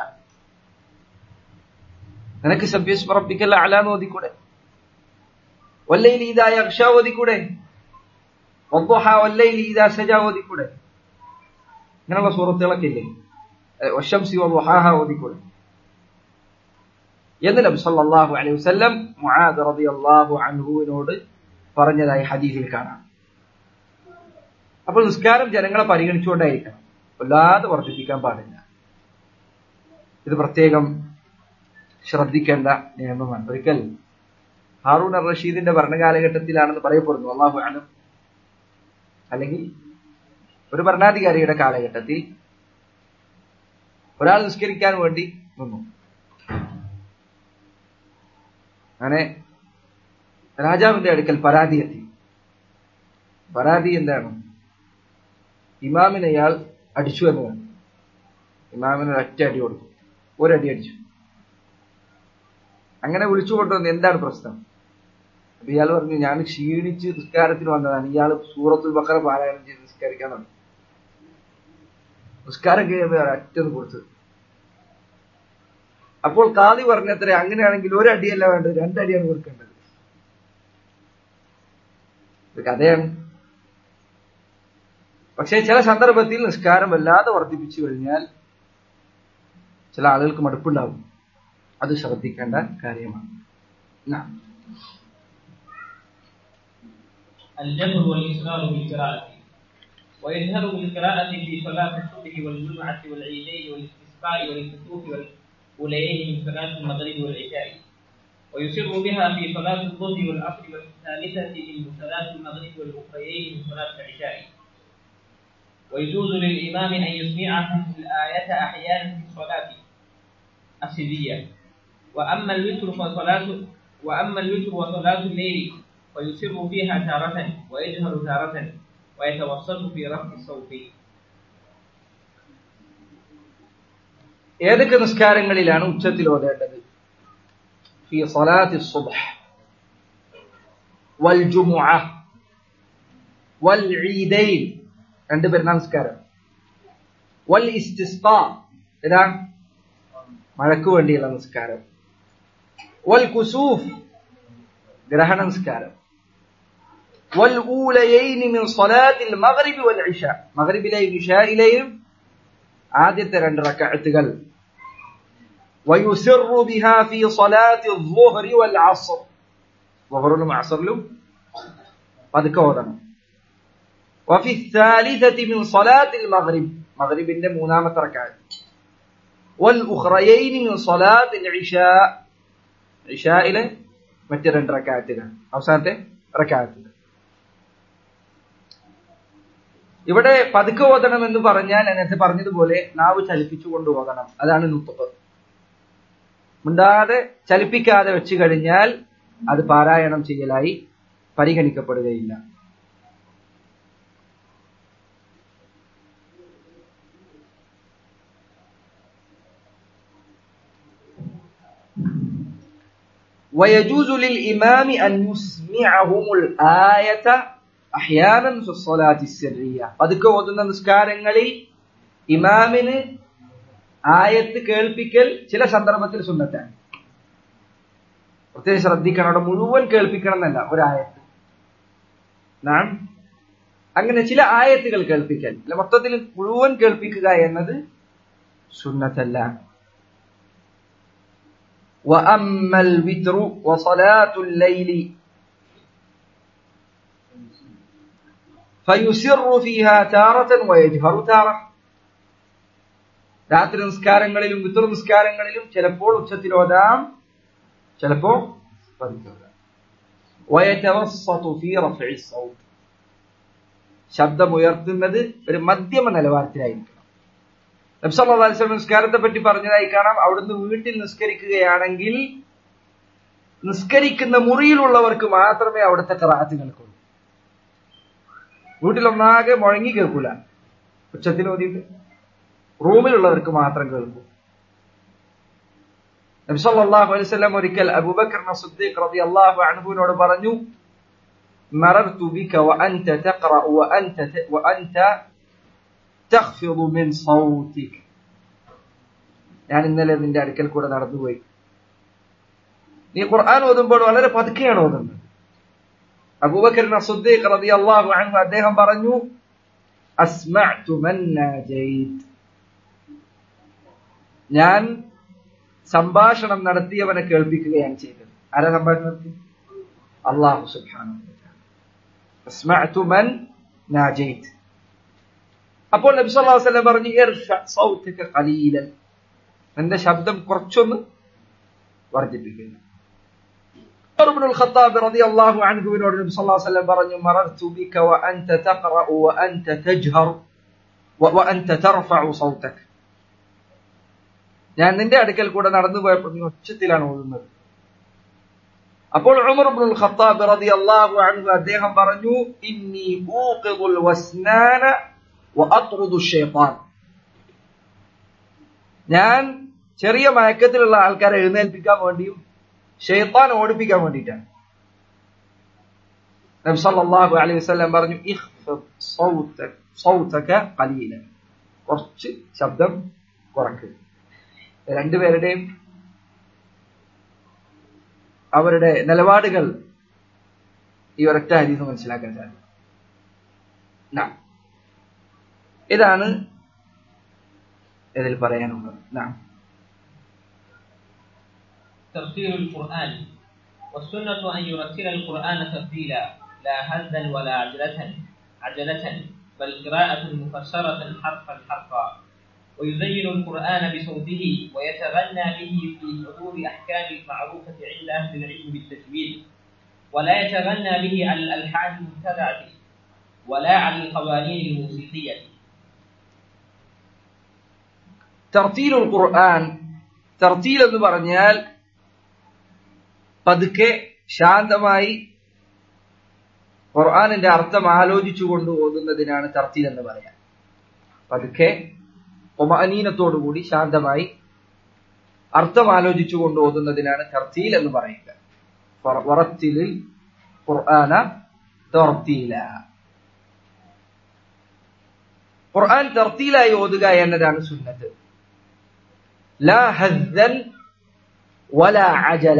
നിനക്ക് സബ്ബിഹ് ഇസ്മ റബ്ബിക്കൽ അഅല എന്ന് ഓതിക്കൂടെ? വല്ലൈലി ഇദാ യഗ്ഷ ഓതിക്കൂടെ? വദ്ദുഹാ വല്ലൈലി ഇദാ സജാ ഓതിക്കൂടെ? ഇങ്ങനെയുള്ള സൂറത്തുകളൊക്കെ ഇല്ലേ? വശംസി വദ്ദുഹാഹ ഓതിക്കൂടെ എന്ന് നബി സല്ലല്ലാഹു അലൈഹി വസല്ലം മുആദ് റളിയല്ലാഹു അൻഹുവിനോട് പറഞ്ഞതായി ഹദീസിൽ കാണാം. അപ്പോൾ നിസ്കാരം ജനങ്ങളെ പരിഗണിച്ചുകൊണ്ടായിരിക്കണം, വല്ലാതെ വർദ്ധിപ്പിക്കാൻ പാടില്ല. ഇത് പ്രത്യേകം ശ്രദ്ധിക്കേണ്ട നിയമമാണ്. ഒരിക്കൽ ഹാറൂൻ അർ റഷീദിന്റെ ഭരണകാലഘട്ടത്തിലാണെന്ന് പറയപ്പെടുന്നു, അല്ലാഹു അലം, അല്ലെങ്കിൽ ഒരു ഭരണാധികാരിയുടെ കാലഘട്ടത്തിൽ ഒരാൾ നിസ്കരിക്കാൻ വേണ്ടി നിന്നു. അങ്ങനെ രാജാവിന്റെ അടുക്കൽ പരാതി എത്തി. പരാതി എന്താണ്? ഇമാമിനെ അയാൾ അടിച്ചു എന്നതാണ്. ഇമാമിന് ഒറ്റ അടി കൊടുത്തു, ഒരടി അടിച്ചു. അങ്ങനെ വിളിച്ചു കൊണ്ടുവന്ന് എന്താണ് പ്രശ്നം? അപ്പൊ ഇയാൾ പറഞ്ഞു, ഞാൻ ക്ഷീണിച്ച് നിസ്കാരത്തിന് വന്നതാണ്. ഇയാൾ സൂറത്തുൽ ബഖറ പാരായണം ചെയ്ത് നിസ്കരിക്കാൻ വന്നു. നിസ്കാരം കഴിയുമ്പോൾ ഒറ്റന്ന് കൊടുത്തു. അപ്പോൾ ഖാദി പറഞ്ഞത്രേ, അങ്ങനെയാണെങ്കിൽ ഒരടിയല്ല വേണ്ടത്, രണ്ടടിയാണ് കൊടുക്കേണ്ടത്. ഇത് കഥയാണ്. പക്ഷേ ചില സന്ദർഭത്തിൽ നിസ്കാരം വല്ലാതെ വർദ്ധിപ്പിച്ചു കഴിഞ്ഞാൽ ചില ആളുകൾക്ക് മടുപ്പുണ്ടാവും. അത് ശ്രദ്ധിക്കേണ്ട കാര്യമാണ്. الجهر والإسرار بالقراءة ويجهر بالقراءة في صلاة الصبح والجمعة والعيدين والاستسقاء والكسوف والأوليين من صلاة المغرب والعشاء، ويسر بها في صلاة الظهر والعصر والثالثة من صلاة المغرب والأخريين من صلاة العشاء. ويجوز للإمام أن يسمعهم الآية أحيانا في الصلاة السرية. وأما الوتر فصلاة وأما الوتر وصلاة الليل فيسر فيها تارة ويجهر تارة ويتوسط في رفع الصوت. ഏതൊക്കെ നിസ്കാരങ്ങളിലാണ് ഉച്ചത്തിൽ ഓതേണ്ടത്? في صلاة الصبح والجمعة والعيدين രണ്ട് പെരുന്നാൾ നിസ്കാരം, والاستسقاء ഏതാണ് മഴയ്ക്ക് വേണ്ടിയുള്ള നിസ്കാരം, والكسوف ഗ്രഹണ നിസ്കാരം, والأوليين من صلاة المغرب والعشاء മഗ്രിബിലെയും ഇശായിലെയും ആദ്യത്തെ രണ്ട് റക്അത്തുകൾ, ويسر بها في صلاة الظهر والعصر ظهرലും അസ്റിലും പതുക്കെ ഓതണം. وفي الثالثة من صلاة المغرب മഗ്രിബിന്റെ മൂന്നാമത്തെ റക്അത്ത്, والأخريين من صلاة العشاء ഇശായിലെ മറ്റു രണ്ട് റക്അത്തുകൾ, അവസാനത്തെ റക്അത്തുകൾ. ഇവിടെ പതുക്കെ ഓതണം എന്ന് പറഞ്ഞാൽ നേരത്തെ പറഞ്ഞതുപോലെ നാവ് ചലിപ്പിച്ചുകൊണ്ട് ഓതണം, അതാണ് നുത്ഖ്. മിണ്ടാതെ ചലിപ്പിക്കാതെ വെച്ചു കഴിഞ്ഞാൽ അത് പാരായണം ചെയ്യലായി പരിഗണിക്കപ്പെടുകയില്ല. ويجوز للإمام أن يسمعهم الآية أحيانا في الصلاة السرية. പതുക്കെ ഓതുന്ന നിസ്കാരങ്ങളിൽ ഇമാമിന് ആയത്ത് കേൾപ്പിക്കൽ ചില സന്ദർഭത്തിൽ സുന്നത്താണ്. പ്രത്യേകം ശ്രദ്ധിക്കണം, അവിടെ മുഴുവൻ കേൾപ്പിക്കണം എന്നല്ല, ഒരായത്ത്. നാം അങ്ങനെ ചില ആയത്തുകൾ കേൾപ്പിക്കൽ, അല്ല മൊത്തത്തിൽ മുഴുവൻ കേൾപ്പിക്കുക എന്നത് സുന്നത്തല്ല. وأما الوتر وصلاة الليل فيسر فيها تارة ويجهر تارة. രാത്രി നിസ്കാരങ്ങളിലും വിത്ർ നിസ്കാരങ്ങളിലും ചിലപ്പോൾ ഉച്ചത്തിൽ ഓതാം, ചിലപ്പോൾ പതുക്കെ ഓതാം. ويتوسط في رفع الصوت ശബ്ദം ഉയർത്തുന്നത് ഒരു മധ്യമ നിലവാരത്തിലായിരിക്കണം. നബി സല്ലല്ലാഹു അലൈഹി വസല്ലം നിസ്കാരത്തെ പറ്റി പറഞ്ഞതായി കാണാം, അവിടുന്ന് വീട്ടിൽ നിസ്കരിക്കുകയാണെങ്കിൽ നിസ്കരിക്കുന്ന മുറിയിലുള്ളവർക്ക് മാത്രമേ അവിടുത്തെ ഖിറാഅത്ത് കേൾക്കുള്ളൂ. വീട്ടിലൊന്നാകെ മുഴങ്ങി കേൾക്കൂല, ഉച്ചത്തിൽ ഓതിയിട്ട് റൂമിലുള്ളവർക്ക് മാത്രം കേൾക്കും. നബി സല്ലല്ലാഹു അലൈഹി വസല്ലം ഒരിക്കൽ അബൂബക്കർ സിദ്ദീഖ് റളിയല്ലാഹു അൻഹുവിനോട് പറഞ്ഞു, മറർതു ബിക വഅൻത തഖറഉ വഅൻത വഅൻത തഖ്ഫിദു മിൻ സൗതിക. ഞാൻ ഇന്നലെ നിന്റെ അടുക്കൽ കൂടെ നടന്നുപോയി, നീ ഖുർആൻ ഓതുമ്പോൾ വളരെ പതുക്കെയാണ് ഓതുന്നത്. അബൂബക്കർ സിദ്ദീഖ് റളിയല്ലാഹു അൻഹു അദ്ദേഹം പറഞ്ഞു, അസ്മഅതു മൻ നാജൈത്, ഞാൻ സംഭാഷണം നടത്തിയവനെ കേൾപ്പിക്കുകയാണ് ചെയ്തത്. ആരാ സംഭാഷണം നടത്തി? അല്ലാഹു സുബ്ഹാനഹു വ തആല. അസ്മഅതു മൻ നാജൈത്. അപ്പോൾ നബി സല്ലല്ലാഹു അലൈഹി വസല്ലം പറഞ്ഞു, ഇർഫ സൗതക ഖലീലൻ, നിന്റെ ശബ്ദം കുറച്ചൊന്ന് വർദ്ധിപ്പിക്കുക. ഉമർ ഇബ്നുൽ ഖത്താബ് റളിയല്ലാഹു അൻഹുവിനോട് നബി സല്ലല്ലാഹു അലൈഹി വസല്ലം പറഞ്ഞു, മറർതു ബിക വഅൻത തഖറഉ വഅൻത തജ്ഹർ വഅൻത തർഫഉ സൗതക, ഞാൻ നിന്റെ അടുക്കൽ കൂടെ നടന്നു പോയപ്പോൾ നീ ഉച്ചത്തിലാണ് ഓതുന്നത്. അപ്പോൾ ഉമർ ഇബ്നുൽ ഖത്താബ് റളിയല്ലാഹു അൻഹു അദ്ദേഹം പറഞ്ഞു, ഇന്നി ഊഖിദുൽ വസ്നാന വഅത്റുദു ശൈത്താൻ, ഞാൻ ചെറിയ മയക്കത്തിലുള്ള ആൾക്കാരെ എഴുന്നേൽപ്പിക്കാൻ വേണ്ടിയും ശൈത്താൻ ഓടിപ്പിക്കാൻ വേണ്ടിയിട്ടാണ്. നബി സല്ലല്ലാഹു അലൈഹി വസല്ലം പറഞ്ഞു, ഇഖ്ഫിദ് സൗതക സൗതക ഖലീലൻ, കുറച്ച് ശബ്ദം കുറയ്ക്കുക. രണ്ടുപേരുടെയും അവരുടെ നിലപാടുകൾ ഈ ഒരൊറ്റ ഹദീസ് മനസ്സിലാക്കാൻ സാധിക്കും. ഇതാണ് ഇതിൽ പറയാനുള്ളത്. ترتيل القرآن. والسنة أن يرتل القرآن ترتيلا لا هزا ولا عجلة عجلة بل قراءة مفسرة حرفا حرفا ويزين القرآن بصوته ويتغنى به في حضور أحكام المعروفة عند أهل العلم بالتجويد ولا يتغنى به على الألحان المبتدعة ولا على القوانين الموسيقية. ترتيل القرآن ترتيل എന്ന് പറഞ്ഞാൽ പതുക്കെ ശാന്തമായി ഖുർആനിന്റെ അർത്ഥം ആലോചിച്ചുകൊണ്ട് ഓതുന്നതിനാണ് തർത്തീൽ എന്ന് പറയാം. പതുക്കെ ഒമഅനീനത്തോടുകൂടി ശാന്തമായി അർത്ഥം ആലോചിച്ചുകൊണ്ട് ഓതുന്നതിനാണ് തർത്തീൽ എന്ന് പറയുക. വറത്തിലിൽ ഖുർആന തർത്തീല. ഖുർആൻ തർത്തീലായി ഓതുക എന്നതാണ് സുന്നത്ത്. ലാ ഹസ്സൻ വലാ അജല.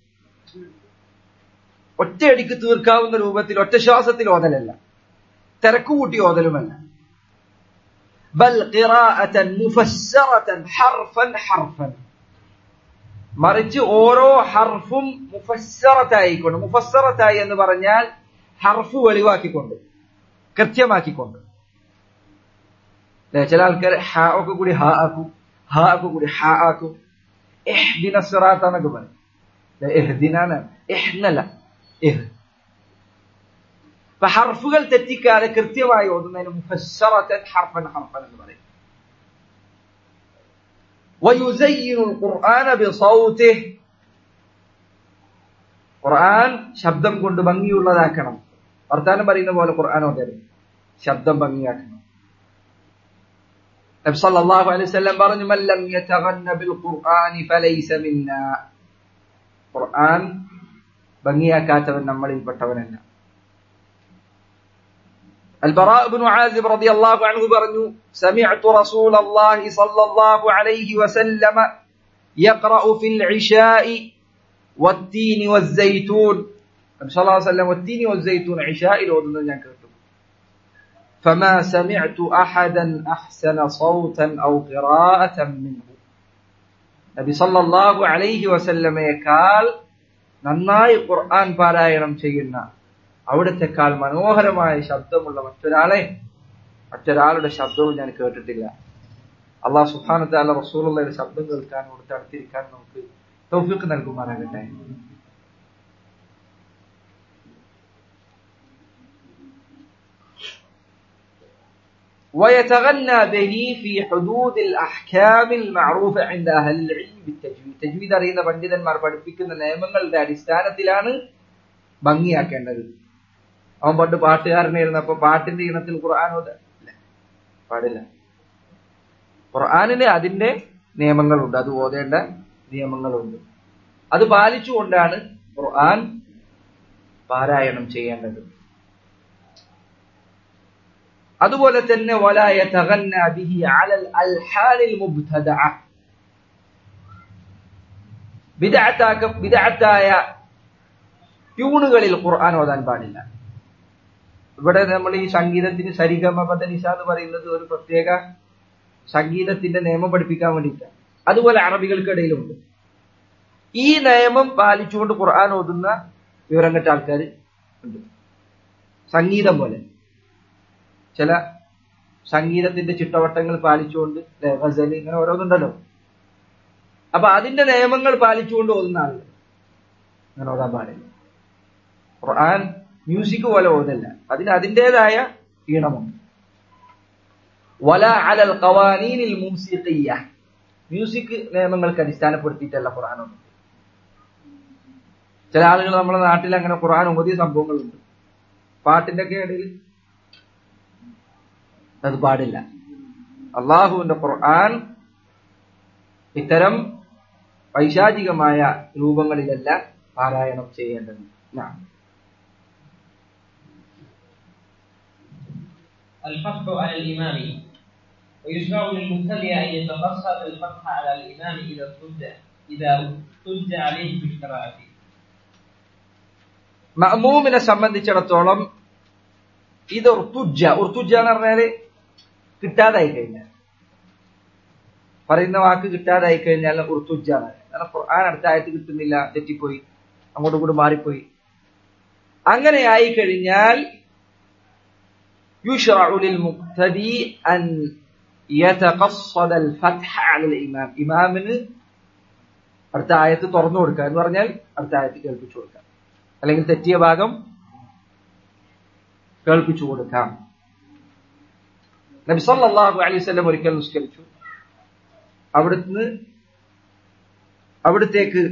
ഒറ്റയടിക്ക് തീർക്കാവുന്ന രൂപത്തിൽ ഒറ്റ ശ്വാസത്തിൽ ഓതലല്ല, തിരക്കുകൂട്ടി ഓതലുമല്ല. ബൽ ഖിറാഅതൻ മുഫസ്സറതൻ ഹർഫൻ ഹർഫൻ. മറിച്ച് ഓരോ ഹർഫും മുഫസ്സറത്തായിക്കൊണ്ട്, മുഫസ്സറത്തായി എന്ന് പറഞ്ഞാൽ ഹർഫ് വെളിവാക്കിക്കൊണ്ട്, കൃത്യമാക്കിക്കൊണ്ട്. ചില ആൾക്കാർ ഹ ഒക്കെ കൂടി ഹ ആക്കും, ഹ ഒക്കെ കൂടി ഹ ആക്കും. ഇഹ്ദിന സിറാത്ത എന്നൊക്കെ പറയും. ഇഹ്ദിനാണ്, ഇഹ്നല്ല, ഇഹ്. അപ്പൊ ഹർഫുകൾ തെറ്റിക്കാതെ കൃത്യമായി ഓതുന്നതിന് മുഫസ്സറതൻ ഹർഫൻ ഹർഫൻ എന്ന് പറയും. വയുസയ്യിനുൽ ഖുർആന ബിസൗതിഹി. ഖുർആൻ ശബ്ദം കൊണ്ട് ഭംഗിയുള്ളതാക്കണം. വർത്താനം പറയുന്ന പോലെ ഖുർആൻ ഓതരുത്, ശബ്ദം ഭംഗിയാക്കണം. നബി സല്ലല്ലാഹു അലൈഹി വസല്ലം പറഞ്ഞു, മൻ ലം യതഗന്ന ബിൽ ഖുർആനി ഫലൈസ മിന്നാ. ഖുർആൻ ഭംഗിയാക്കാത്തവൻ നമ്മളിൽപ്പെട്ടവനല്ല. البراء بن عازب رضي الله عنه برنو سمعت رسول الله صلى الله عليه وسلم يقرأ في العشاء والتين والزيتون. صلى الله عليه وسلم والتين والزيتون عشاء الوضن ينكرتم. فما سمعت أحدا أحسن صوتا أو قراءة منه. نبي صلى الله عليه وسلم يقال നന്നായി ഖുർആൻ പാരായണം ചെയ്യുന്ന, അവിടത്തെക്കാൾ മനോഹരമായ ശബ്ദമുള്ള മറ്റൊരാളെ മറ്റൊരാളുടെ ശബ്ദവും ഞാൻ കേട്ടിട്ടില്ല. അല്ലാഹു സുബ്ഹാനഹു വ തആല റസൂലുള്ളാഹിയുടെ ശബ്ദം കേൾക്കാൻ, അവിടുത്തെ അടുത്തിരിക്കാൻ നമുക്ക് തൗഫീഖ് നൽകുമാറാകട്ടെ. ويتغنى به في حدود الأحكام المعروفة عند أهل العلم بالتجويد. تجويد അറിയുന്ന പണ്ഡിതന്മാർ പഠിപ്പിക്കുന്ന നിയമങ്ങളുടെ അടിസ്ഥാനത്തിലാണ് ഭംഗിയാക്കേണ്ടത്. അവൻ പണ്ട് പാട്ടുകാരനായിരുന്നപ്പോ പാട്ടിന്റെ ഇനത്തിൽ ഖുർആൻ ഓതല്ല, പാടില്ല. ഖുർആനിന് അതിന്റെ നിയമങ്ങളുണ്ട്, അത് ഓതേണ്ട നിയമങ്ങളുണ്ട്. അത് പാലിച്ചുകൊണ്ടാണ് ഖുർആൻ പാരായണം ചെയ്യേണ്ടത്. അതുപോലെ തന്നെ വലാ യതഗന്ന ബിഹി അലൽ അൽഹാനിൽ മുബ്തദഅ. ബിദ്അത്താക ബിദ്അത്തായ ട്യൂണുകളിൽ ഖുർആൻ ഓതാൻ പാടില്ല. ഇവിടെ നമ്മൾ ഈ സംഗീതത്തിന് സരിഗമ പദനിസ എന്ന് പറയുന്നത് ഒരു പ്രത്യേക സംഗീതത്തിന്റെ നിയമം പഠിപ്പിക്കാൻ വേണ്ടിയിട്ടാണ്. അതുപോലെ അറബികൾക്കിടയിലുണ്ട്. ഈ നിയമം പാലിച്ചുകൊണ്ട് ഖുർആൻ ഓതുന്ന വിവരം കെട്ട ആൾക്കാർ ഉണ്ട്. സംഗീതം പോലെ ചില സംഗീതത്തിന്റെ ചിട്ടവട്ടങ്ങൾ പാലിച്ചുകൊണ്ട് ഗസൽ ഇങ്ങനെ ഓരോന്നുണ്ടല്ലോ. അപ്പൊ അതിന്റെ നിയമങ്ങൾ പാലിച്ചുകൊണ്ട് ഓതുന്ന ആളുകൾ അങ്ങനെ ഓതാൻ പാടില്ല. ഖുർആൻ മ്യൂസിക് പോലെ ഓതല്ല, അതിന് അതിൻ്റെതായ ഈണമുണ്ട്. വലാ അലൽ ഖവാനീനിൽ മൂസിഖിയ്യ. മ്യൂസിക് നിയമങ്ങൾക്ക് അടിസ്ഥാനപ്പെടുത്തിയിട്ടല്ല ഖുർആൻ ഓതുന്നത്. ചില ആളുകൾ നമ്മുടെ നാട്ടിൽ അങ്ങനെ ഖുർആൻ ഓതിയ സംഭവങ്ങളുണ്ട്. പാട്ടിന്റെ ഒക്കെ ഇടയിൽ അത് പാടില്ല. അള്ളാഹുവിന്റെ ഖുർആൻ ഇത്തരം പൈശാചികമായ രൂപങ്ങളിലല്ല പാരായണം ചെയ്യേണ്ടത്. الفتح على الإمام ويشرع للمبتدئ أن يتقصد الفتح على الإمام إذا ارتد إذا ارتد عليه بالقراءة. മഅ്മൂമിനെ സംബന്ധിച്ചിടത്തോളം ഇത് ഉർത്തുജ ഉർത്തുജ എന്ന് പറഞ്ഞാല് കിട്ടാതായി കഴിഞ്ഞാൽ, പറയുന്ന വാക്ക് കിട്ടാതായി കഴിഞ്ഞാൽ ഉർത്തുജ ആണ്. കാരണം ഖുർആൻ അടുത്ത ആയത്ത് കിട്ടുന്നില്ല, തെറ്റിപ്പോയി, അങ്ങോട്ടും ഇങ്ങോട്ടും മാറിപ്പോയി. അങ്ങനെ ആയി കഴിഞ്ഞാൽ يشرع للمقتدي أن يتقصد الفتح على الإمام ഇമാമിന് അടുത്ത ആയത്ത് തുറന്നു കൊടുക്കുക എന്ന് പറഞ്ഞാൽ അടുത്ത ആയത്ത് കേൾപ്പിച്ചു കൊടുക്കാം, അല്ലെങ്കിൽ തെറ്റിയ ഭാഗം കേൾപ്പിച്ചു കൊടുക്കാം. നബി സല്ലല്ലാഹു അലൈഹി വസല്ലം ഒരിക്കൽ നിസ്കരിച്ചു. അവിടുന്ന് അവിടത്തേക്ക്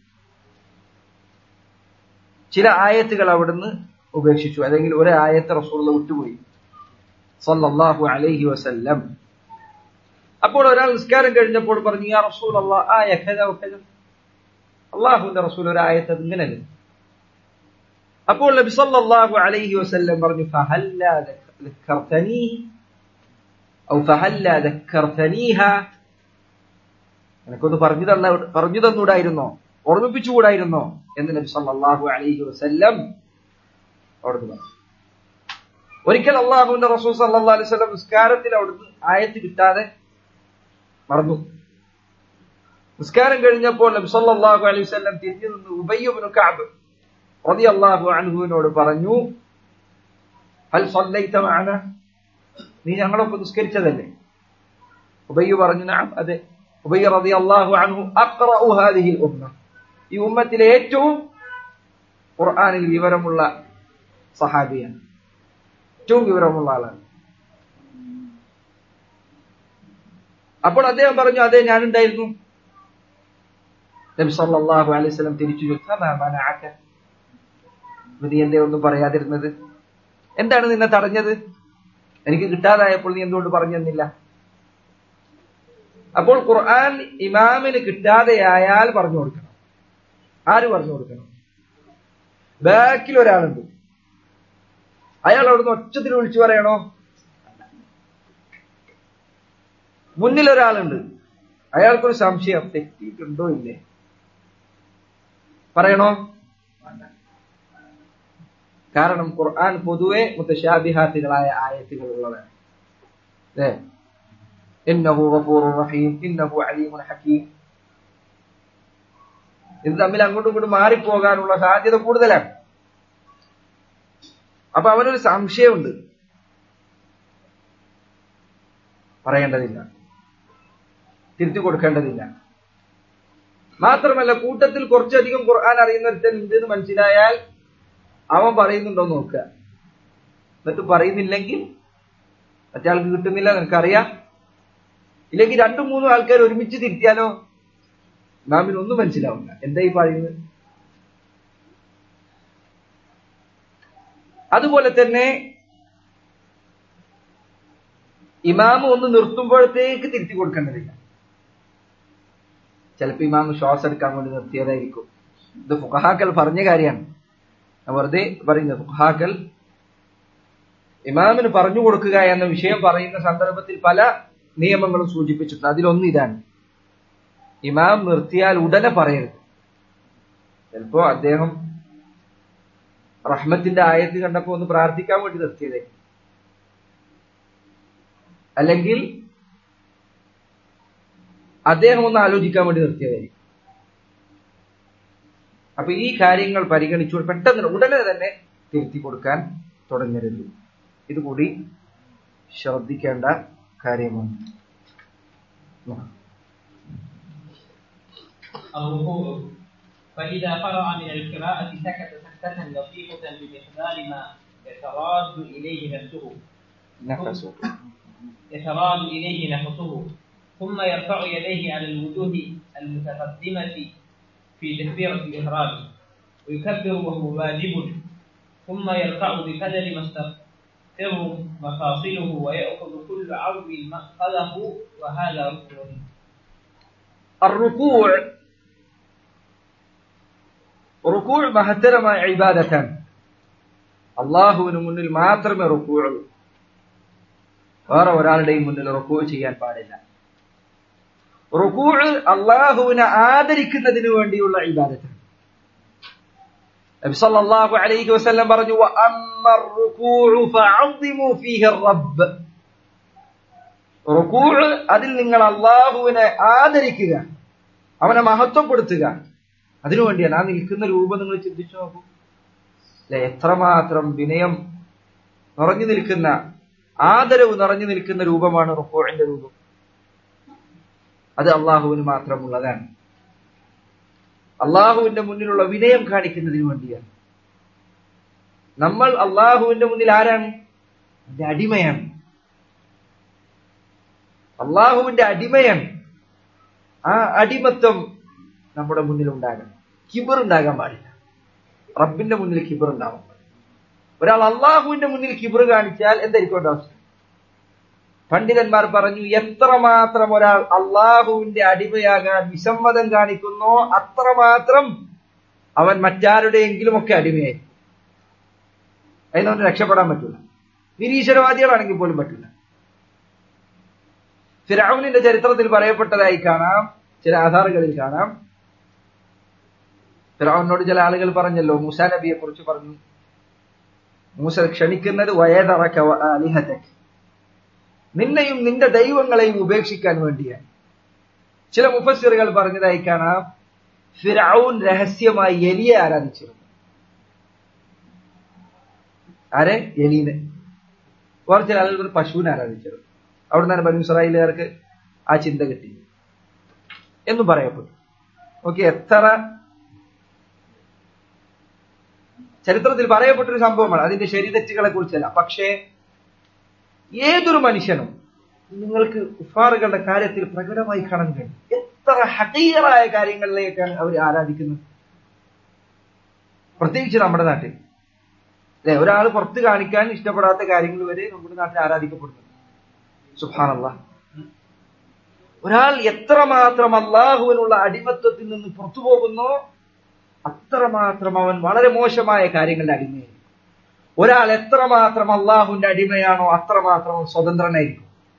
ചില ആയത്തുകൾ അവിടുന്ന് ഉപേക്ഷിച്ചു, അല്ലെങ്കിൽ ഒരു ആയത്ത് റസൂലുള്ളാഹി വിട്ടുപോയി സല്ലല്ലാഹു അലൈഹി വസല്ലം. അപ്പോൾ ഒരാൾ നിസ്കാരം കഴിഞ്ഞപ്പോൾ പറഞ്ഞു, യാ റസൂലല്ലാഹ് ആയ കദ വകദ, അല്ലാഹുവിന്റെ റസൂൽ ഒരു ആയത്ത് ഇങ്ങനെയല്ല. അപ്പോൾ നബി സല്ലല്ലാഹു അലൈഹി വസല്ലം പറഞ്ഞു, ഫഹല്ലാ ദക്കർതനീ ഔ ഫഹല്ലാ ദക്കർതനീഹാ, എനിക്കൊന്ന് പറഞ്ഞു തന്ന പറഞ്ഞു തന്നൂടായിരുന്നോ, ഓർമ്മിപ്പിച്ചുകൂടായിരുന്നോ എന്ന് നബി സല്ലല്ലാഹു അലൈഹി വസല്ലം അവിടുന്ന് പറഞ്ഞു. ഒരിക്കൽ അള്ളാഹുവിന്റെ റസൂൽ സല്ലല്ലാഹു അലൈഹി വസല്ലം നിസ്കാരത്തിൽ അവിടുന്ന് ആയത്ത് കിട്ടാതെ മറന്നു. നിസ്കാരം കഴിഞ്ഞപ്പോൾ നബി സല്ലല്ലാഹു അലൈഹി വസല്ലം തിരിഞ്ഞു നിന്ന് ഉബയ്യ് ഇബ്നു കഅബ് റളിയല്ലാഹു അൻഹുവിനോട് പറഞ്ഞു, ഹൽ സല്ലൈത മഅന, നീ ഞങ്ങളൊപ്പം നിസ്കരിച്ചതല്ലേ? ഉബയ്യ് പറഞ്ഞു, നഅം, അതെ. ഉബയ്യ് റളിയല്ലാഹു അൻഹു അഖ്റഉ ഹാദിഹിൽ ഉമ്മ, ഈ ഉമ്മത്തിലെ ഏറ്റവും ഖുർആനിൽ വിവരമുള്ള സഹാബിയാണ്, ഏറ്റവും വിവരമുള്ള ആളാണ്. അപ്പോൾ അദ്ദേഹം പറഞ്ഞു, അതെ ഞാനുണ്ടായിരുന്നു. നബി സല്ലല്ലാഹു അലൈഹി വസല്ലം തിരിച്ചു ചോദിച്ചു, മാ മനഅക, നീ എന്തേ ഒന്നും പറയാതിരുന്നത്? എന്താണ് നിന്നെ തടഞ്ഞത്? എനിക്ക് കിട്ടാതായപ്പോൾ നീ എന്തുകൊണ്ട് പറഞ്ഞു തന്നില്ല? അപ്പോൾ ഖുർആൻ ഇമാമിന് കിട്ടാതെയായാൽ പറഞ്ഞു കൊടുക്കണം. ആര് പറഞ്ഞു കൊടുക്കണം? ബാക്കിൽ ഒരാളുണ്ട്, അയാൾ അവിടുന്ന് ഒച്ചത്തിൽ വിളിച്ചു പറയണോ? മുന്നിൽ ഒരാളുണ്ട്, അയാൾക്കൊരു സംശയം, തെറ്റിയിട്ടുണ്ടോ ഇല്ലേ, പറയണോ? കാരണം ഖുർആൻ പൊതുവെ മുതശാബിഹാത്തുകളായ ആയത്തുകൾ ഉള്ളതാണ്. അല്ലേ? ഇന്നഹു ഗഫൂറുർ റഹീം, ഇന്നഹു അലീമുൻ ഹകീം. ഇത് തമ്മിൽ അങ്ങോട്ടും ഇങ്ങോട്ടും മാറിപ്പോകാനുള്ള സാധ്യത കൂടുതലാണ്. അപ്പൊ അവനൊരു സംശയമുണ്ട്, പറയേണ്ടതില്ല, തിരുത്തി കൊടുക്കേണ്ടതില്ല. മാത്രമല്ല കൂട്ടത്തിൽ കുറച്ചധികം ഖുർആൻ അറിയുന്നൊരുത്തൻ ഉണ്ട് എന്ന് മനസ്സിലായാൽ അവൻ പറയുന്നുണ്ടോ നോക്കുക. എന്നിട്ട് പറയുന്നില്ലെങ്കിൽ, മറ്റേ കിട്ടുന്നില്ല നിനക്കറിയാം, ഇല്ലെങ്കിൽ രണ്ടും മൂന്നും ആൾക്കാർ ഒരുമിച്ച് തിരുത്തിയാലോ നാമിന് ഒന്നും മനസ്സിലാവില്ല, എന്താ ഈ പറയുന്നത്. അതുപോലെ തന്നെ ഇമാമ് ഒന്ന് നിർത്തുമ്പോഴത്തേക്ക് തിരുത്തി കൊടുക്കേണ്ടതില്ല. ചിലപ്പോൾ ഇമാമ് ശ്വാസം എടുക്കാൻ വേണ്ടി നിർത്തിയതായിരിക്കും. ഇത് ഫുഖഹാക്കൾ പറഞ്ഞ കാര്യമാണ്, വെറുതെ പറയുന്നത്. ഫുഖഹാക്കൾ ഇമാമിന് പറഞ്ഞു കൊടുക്കുക എന്ന വിഷയം പറയുന്ന സന്ദർഭത്തിൽ പല നിയമങ്ങളും സൂചിപ്പിച്ചിട്ടുണ്ട്. അതിലൊന്ന് ഇതാണ്, ഇമാം നിർത്തിയാൽ ഉടനെ പറയരുത്. ചിലപ്പോ അദ്ദേഹം റഹ്മത്തിന്റെ ആയത്ത് കണ്ടപ്പോ ഒന്ന് പ്രാർത്ഥിക്കാൻ വേണ്ടി നിർത്തിയതേ, അല്ലെങ്കിൽ അദ്ദേഹം ഒന്ന് ആലോചിക്കാൻ വേണ്ടി നിർത്തിയതായിരിക്കും. അപ്പൊ ഈ കാര്യങ്ങൾ പരിഗണിച്ചു പെട്ടെന്ന് ഉടനെ തന്നെ തിരുത്തി കൊടുക്കാൻ തുടങ്ങരുത്. ഇതുകൂടി ശ്രദ്ധിക്കേണ്ട കാര്യമാണ്. الركوع فإذا فرغ من القراءة سكت سكتة لطيفة بمقدار ما يتراد إليه نفسه نفسه يتراد إليه نفسه ثم يرفع يديه على الوجوه المتقدمة في تكبيرة الإحرام ويكبر وهو واجب ثم يرفع بقدر ما استقر مفاصله ويأخذ كل عضو مأخذه وهذا ركن. الركوع ركوع മഹത്തരമായ ഇബാദത്താണ്. അള്ളാഹുവിന് മുന്നിൽ മാത്രമേ റുക്കൂ ഉള്ളൂ, വേറെ ഒരാളുടെയും മുന്നിൽ റുക്കൂ ചെയ്യാൻ പാടില്ല. റുക്കൂ അള്ളാഹുവിനെ ആദരിക്കുന്നതിന് വേണ്ടിയുള്ള ഇബാദത്താണ്. നബി സല്ലല്ലാഹു അലൈഹി വസല്ലം പറഞ്ഞു, വഅമ്മ റുകൂഉ ഫഅദ്ദിമു ഫീഹി റബ്ബ്. റുകൂ അതിൽ നിങ്ങൾ അള്ളാഹുവിനെ ആദരിക്കുക, അവനെ മഹത്വപ്പെടുത്തുക, അതിനുവേണ്ടിയാണ്. ആ നിൽക്കുന്ന രൂപം നിങ്ങൾ ചിന്തിച്ചു നോക്കൂ അല്ലെ, എത്രമാത്രം വിനയം നിറഞ്ഞു നിൽക്കുന്ന ആദരവ് നിറഞ്ഞു നിൽക്കുന്ന രൂപമാണ് റുക്കൂഇന്റെ രൂപം. അത് അള്ളാഹുവിന് മാത്രമുള്ളതാണ്. അള്ളാഹുവിന്റെ മുന്നിലുള്ള വിനയം കാണിക്കുന്നതിന് വേണ്ടിയാണ്. നമ്മൾ അള്ളാഹുവിന്റെ മുന്നിൽ ആരാണ്? അതിന്റെ അടിമയാണ്. അള്ളാഹുവിന്റെ അടിമയാണ്. ആ അടിമത്വം നമ്മുടെ മുന്നിൽ ഉണ്ടാകണം. കിബർ ഉണ്ടാകാൻ പാടില്ല. റബ്ബിന്റെ മുന്നിൽ കിബർ ഉണ്ടാവാൻ പാടില്ല. ഒരാൾ അള്ളാഹുവിന്റെ മുന്നിൽ കിബർ കാണിച്ചാൽ എന്തായിരിക്കും അവസ്ഥ? പണ്ഡിതന്മാർ പറഞ്ഞു, എത്രമാത്രം ഒരാൾ അള്ളാഹുവിന്റെ അടിമയാകാൻ വിസമ്മതം കാണിക്കുന്നോ അത്രമാത്രം അവൻ മറ്റാരുടെയെങ്കിലും ഒക്കെ അടിമയായി. അതിനൊന്നും രക്ഷപ്പെടാൻ പറ്റില്ല. നിരീശ്വരവാദികളാണെങ്കിൽ പോലും പറ്റില്ല. ഫിർഔനിന്റെ ചരിത്രത്തിൽ പറയപ്പെട്ടതായി കാണാം, ചില ആധാറുകളിൽ കാണാം. ഫിർഔനോട് ചില ആളുകൾ പറഞ്ഞല്ലോ, മൂസാ നബിയെ കുറിച്ച് പറഞ്ഞു, മൂസ ക്ഷണിക്കുന്നത് വയദറക വആലിഹതക, നിന്നെയും നിന്റെ ദൈവങ്ങളെയും ഉപേക്ഷിക്കാൻ വേണ്ടിയാണ്. ചില മുഫസ്സിറുകൾ പറഞ്ഞതായി കാണാം, ഫിർഔൻ രഹസ്യമായി എലിയെ ആരാധിച്ചിരുന്നു. ആരെ? എലീനെ. വേറെ ചില ആളുകൾ പശുവിനെ ആരാധിച്ചിരുന്നു. അവിടെ നിന്നാണ് ബനൂ ഇസ്രായേലുകാർക്ക് ആ ചിന്ത കിട്ടി എന്നും പറയപ്പെട്ടു. ഓക്കെ, എത്ര ചരിത്രത്തിൽ പറയപ്പെട്ടൊരു സംഭവമാണ്. അതിന്റെ ശരിതെറ്റുകളെ കുറിച്ചല്ല. പക്ഷേ ഏതൊരു മനുഷ്യനും നിങ്ങൾക്ക് കുഫാറുകളുടെ കാര്യത്തിൽ പ്രകടമായി കാണാൻ കഴിയും എത്ര ഹഖീറായ കാര്യങ്ങളിലേക്കാണ് അവർ ആരാധിക്കുന്നത്. പ്രത്യേകിച്ച് നമ്മുടെ നാട്ടിൽ അല്ലെ, ഒരാൾ പുറത്ത് കാണിക്കാൻ ഇഷ്ടപ്പെടാത്ത കാര്യങ്ങൾ വരെ നമ്മുടെ നാട്ടിൽ ആരാധിക്കപ്പെടുന്നു. സുബ്ഹാനല്ലാഹ്. ഒരാൾ എത്രമാത്രം അള്ളാഹുവിനുള്ള അടിമത്വത്തിൽ നിന്ന് പുറത്തു പോകുന്നോ അത്രമാത്രം അവൻ വളരെ മോശമായ കാര്യങ്ങളുടെ അടിമയായിരിക്കും. ഒരാൾ എത്രമാത്രം അള്ളാഹുവിന്റെ അടിമയാണോ അത്രമാത്രം അവൻ സ്വതന്ത്രനായിരിക്കും.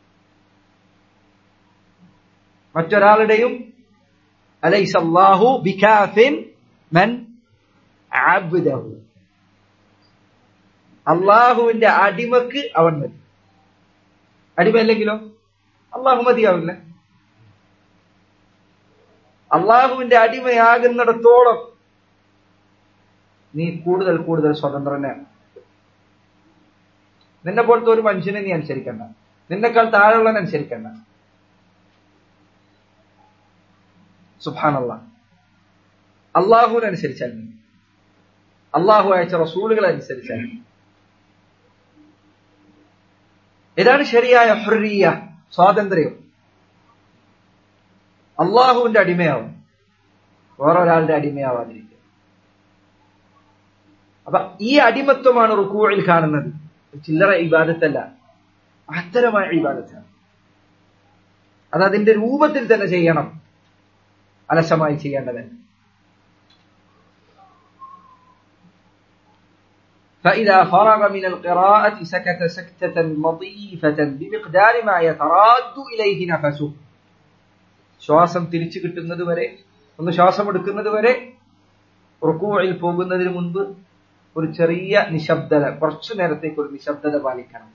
മറ്റൊരാളുടെയും അലൈസ അല്ലാഹു ബികാഫിൻ മൻ അബ്ദഹു, അള്ളാഹുവിന്റെ അടിമക്ക് അവൻ മതി. അടിമയല്ലെങ്കിലോ അള്ളാഹു മതിയാവില്ല. അള്ളാഹുവിന്റെ അടിമയാകുന്നിടത്തോളം നീ കൂടുതൽ കൂടുതൽ സ്വതന്ത്രനാണ്. നിന്നെ പോലത്തെ ഒരു മനുഷ്യനെ നീ അനുസരിക്കണ്ട, നിന്നെക്കാൾ താഴെയുള്ളവനെ അനുസരിക്കണ്ട. സുബ്ഹാനല്ലാഹ്. അള്ളാഹുവിനനുസരിച്ചാൽ മതി, അള്ളാഹു അയച്ച റസൂലുകളെ അനുസരിച്ചാൽ മതി. ഇതാണ് ശരിയായ ഹുർരിയ, സ്വാതന്ത്ര്യം. അള്ളാഹുവിന്റെ അടിമയാവും, വേറൊരാളുടെ അടിമയാവാതിരിക്കുക. അപ്പൊ ഈ അടിമത്വമാണ് റുക്കൂഇൽ കാണുന്നത്. ചില്ലറ ഇബാദത്തല്ല, മഹത്തരമായ ഇബാദത്താണ്. അത് അതിന്റെ രൂപത്തിൽ തന്നെ ചെയ്യണം, അലസമായി ചെയ്യേണ്ടതല്ല. فإذا فرغ من القراءة سكت سكتة لطيفة بمقدار ما يتراد إليه نفسه. ശ്വാസം തിരിച്ചു കിട്ടുന്നത് വരെ, ഒന്ന് ശ്വാസം എടുക്കുന്നത് വരെ റുക്കൂഇൽ പോകുന്നതിന് മുൻപ് ഒരു ചെറിയ നിശബ്ദത, കുറച്ചു നേരത്തേക്ക് ഒരു നിശബ്ദത പാലിക്കണം.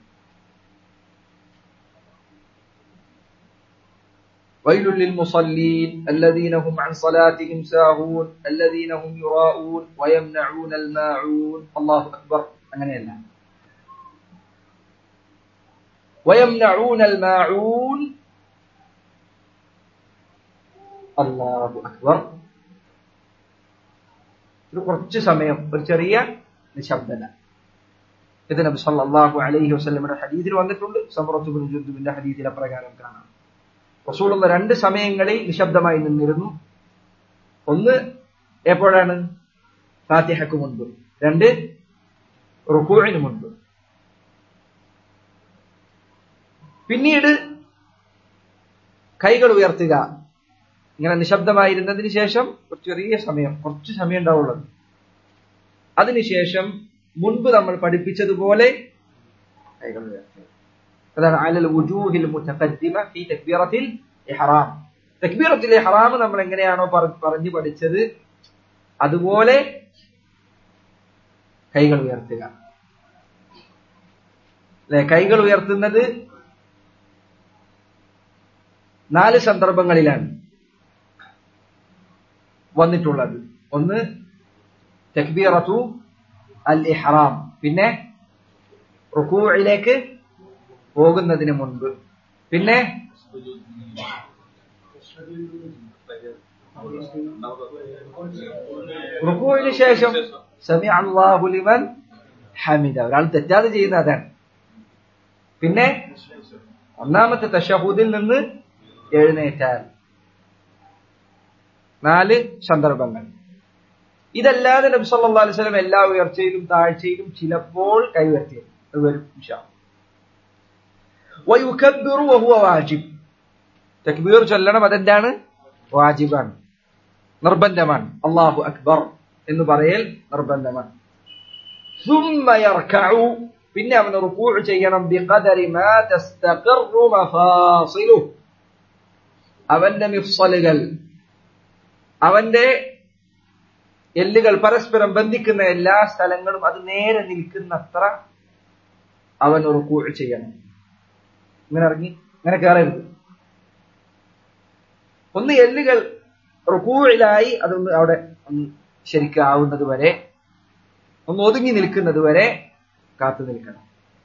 ويل للمصلين الذين هم عن صلاتهم ساهون الذين هم يراءون ويمنعون الماعون. الله أكبر. അങ്ങനെയല്ല, ويمنعون الماعون. الله أكبر. ഒരു കുറച്ച് സമയം, ഒരു ചെറിയ നിശബ്ദത. ഇത് നബി സല്ലല്ലാഹു അലൈഹി വസല്ലമയുടെ ഹദീസിൽ വന്നിട്ടുണ്ട്. സമ്റത്ത് ഇബ്നു ജുദ്ബിന്റെ ഹദീസിൽ അപ്രകാരം കാണാം, റസൂലുള്ള രണ്ട് സമയങ്ങളിൽ നിശബ്ദമായി നിന്നിരുന്നു. ഒന്ന് എപ്പോഴാണ്? ഫാത്തിഹയ്ക്ക് മുൻപ്. രണ്ട് റുക്കൂഇന് മുൻപ്. പിന്നീട് കൈകൾ ഉയർത്തുക. ഇങ്ങനെ നിശബ്ദമായിരുന്നതിന് ശേഷം ഒരു ചെറിയ സമയം, കുറച്ച് സമയം ഉണ്ടാവുള്ളത്. അതിനുശേഷം മുൻപ് നമ്മൾ പഠിപ്പിച്ചതുപോലെ കൈകൾ ഉയർത്തുക. അതാണ് അലൽ വുജൂഹിൽ മുതഖദ്ദിമ ഫീ തക്ബീറത്തിൽ ഇഹ്റാം. തക്ബീറത്തിൽ ഇഹ്റാം നമ്മൾ എങ്ങനെയാണോ പറഞ്ഞു പഠിച്ചത് അതുപോലെ കൈകൾ ഉയർത്തുക. അല്ലെ, കൈകൾ ഉയർത്തുന്നത് നാല് സന്ദർഭങ്ങളിലാണ് വന്നിട്ടുള്ളത്. ഒന്ന് തക്ബീറത്തു അൽ ഇഹ്റാം, പിന്നെ റുകൂഇലേക്ക് പോകുന്നതിന് മുൻപ്. പിന്നെ റുകൂഇന് ശേഷം സമിഅ അല്ലാഹു ലിമൻ ഹമിദ, ഒരാൾ തെറ്റാതെ ചെയ്യുന്ന അതാണ്. പിന്നെ ഒന്നാമത്തെ തശഹുദിൽ നിന്ന് എഴുന്നേറ്റാൽ. നാല് സന്ദർഭങ്ങൾ. ഇതല്ലാതെ നബി സല്ലല്ലാഹു അലൈഹി വസല്ലം എല്ലാ ഉയർച്ചയിലും താഴ്ചയിലും ചിലപ്പോൾ കൈവരുത്തിയത് അത് വരും ഇൻഷാ അല്ലാഹ്. വയുകബ്ബിറു വഹുവ വാജിബ്, തക്ബീർ ചൊല്ലണം, അതെന്താണ്? വാജിബാണ്, നിർബന്ധമാണ്. അല്ലാഹു അക്ബർ എന്ന് പറയൽ നിർബന്ധമാണ്. ثم يركع, പിന്നെ അവൻ റുകൂഉ ചെയ്യണം. ബിഖദരി മാ തസ്തഖിറു മഫാസിലുഹു, അവന്റെ മിഫ്സലുകൾ, അവന്റെ എല്ലുകൾ പരസ്പരം ബന്ധിക്കുന്ന എല്ലാ സ്ഥലങ്ങളും അത് നേരെ നിൽക്കുന്നത്ര അവൻ റുകൂഉ ചെയ്യണം. ഇങ്ങനെ ഇറങ്ങി ഇങ്ങനെ കയറരുത്. ഒന്ന് എല്ലുകൾ റുകൂഇലായി അതൊന്ന് അവിടെ ഒന്ന് ശരിക്കാവുന്നത് വരെ, ഒന്ന് ഒതുങ്ങി നിൽക്കുന്നത് വരെ കാത്തു നിൽക്കണം.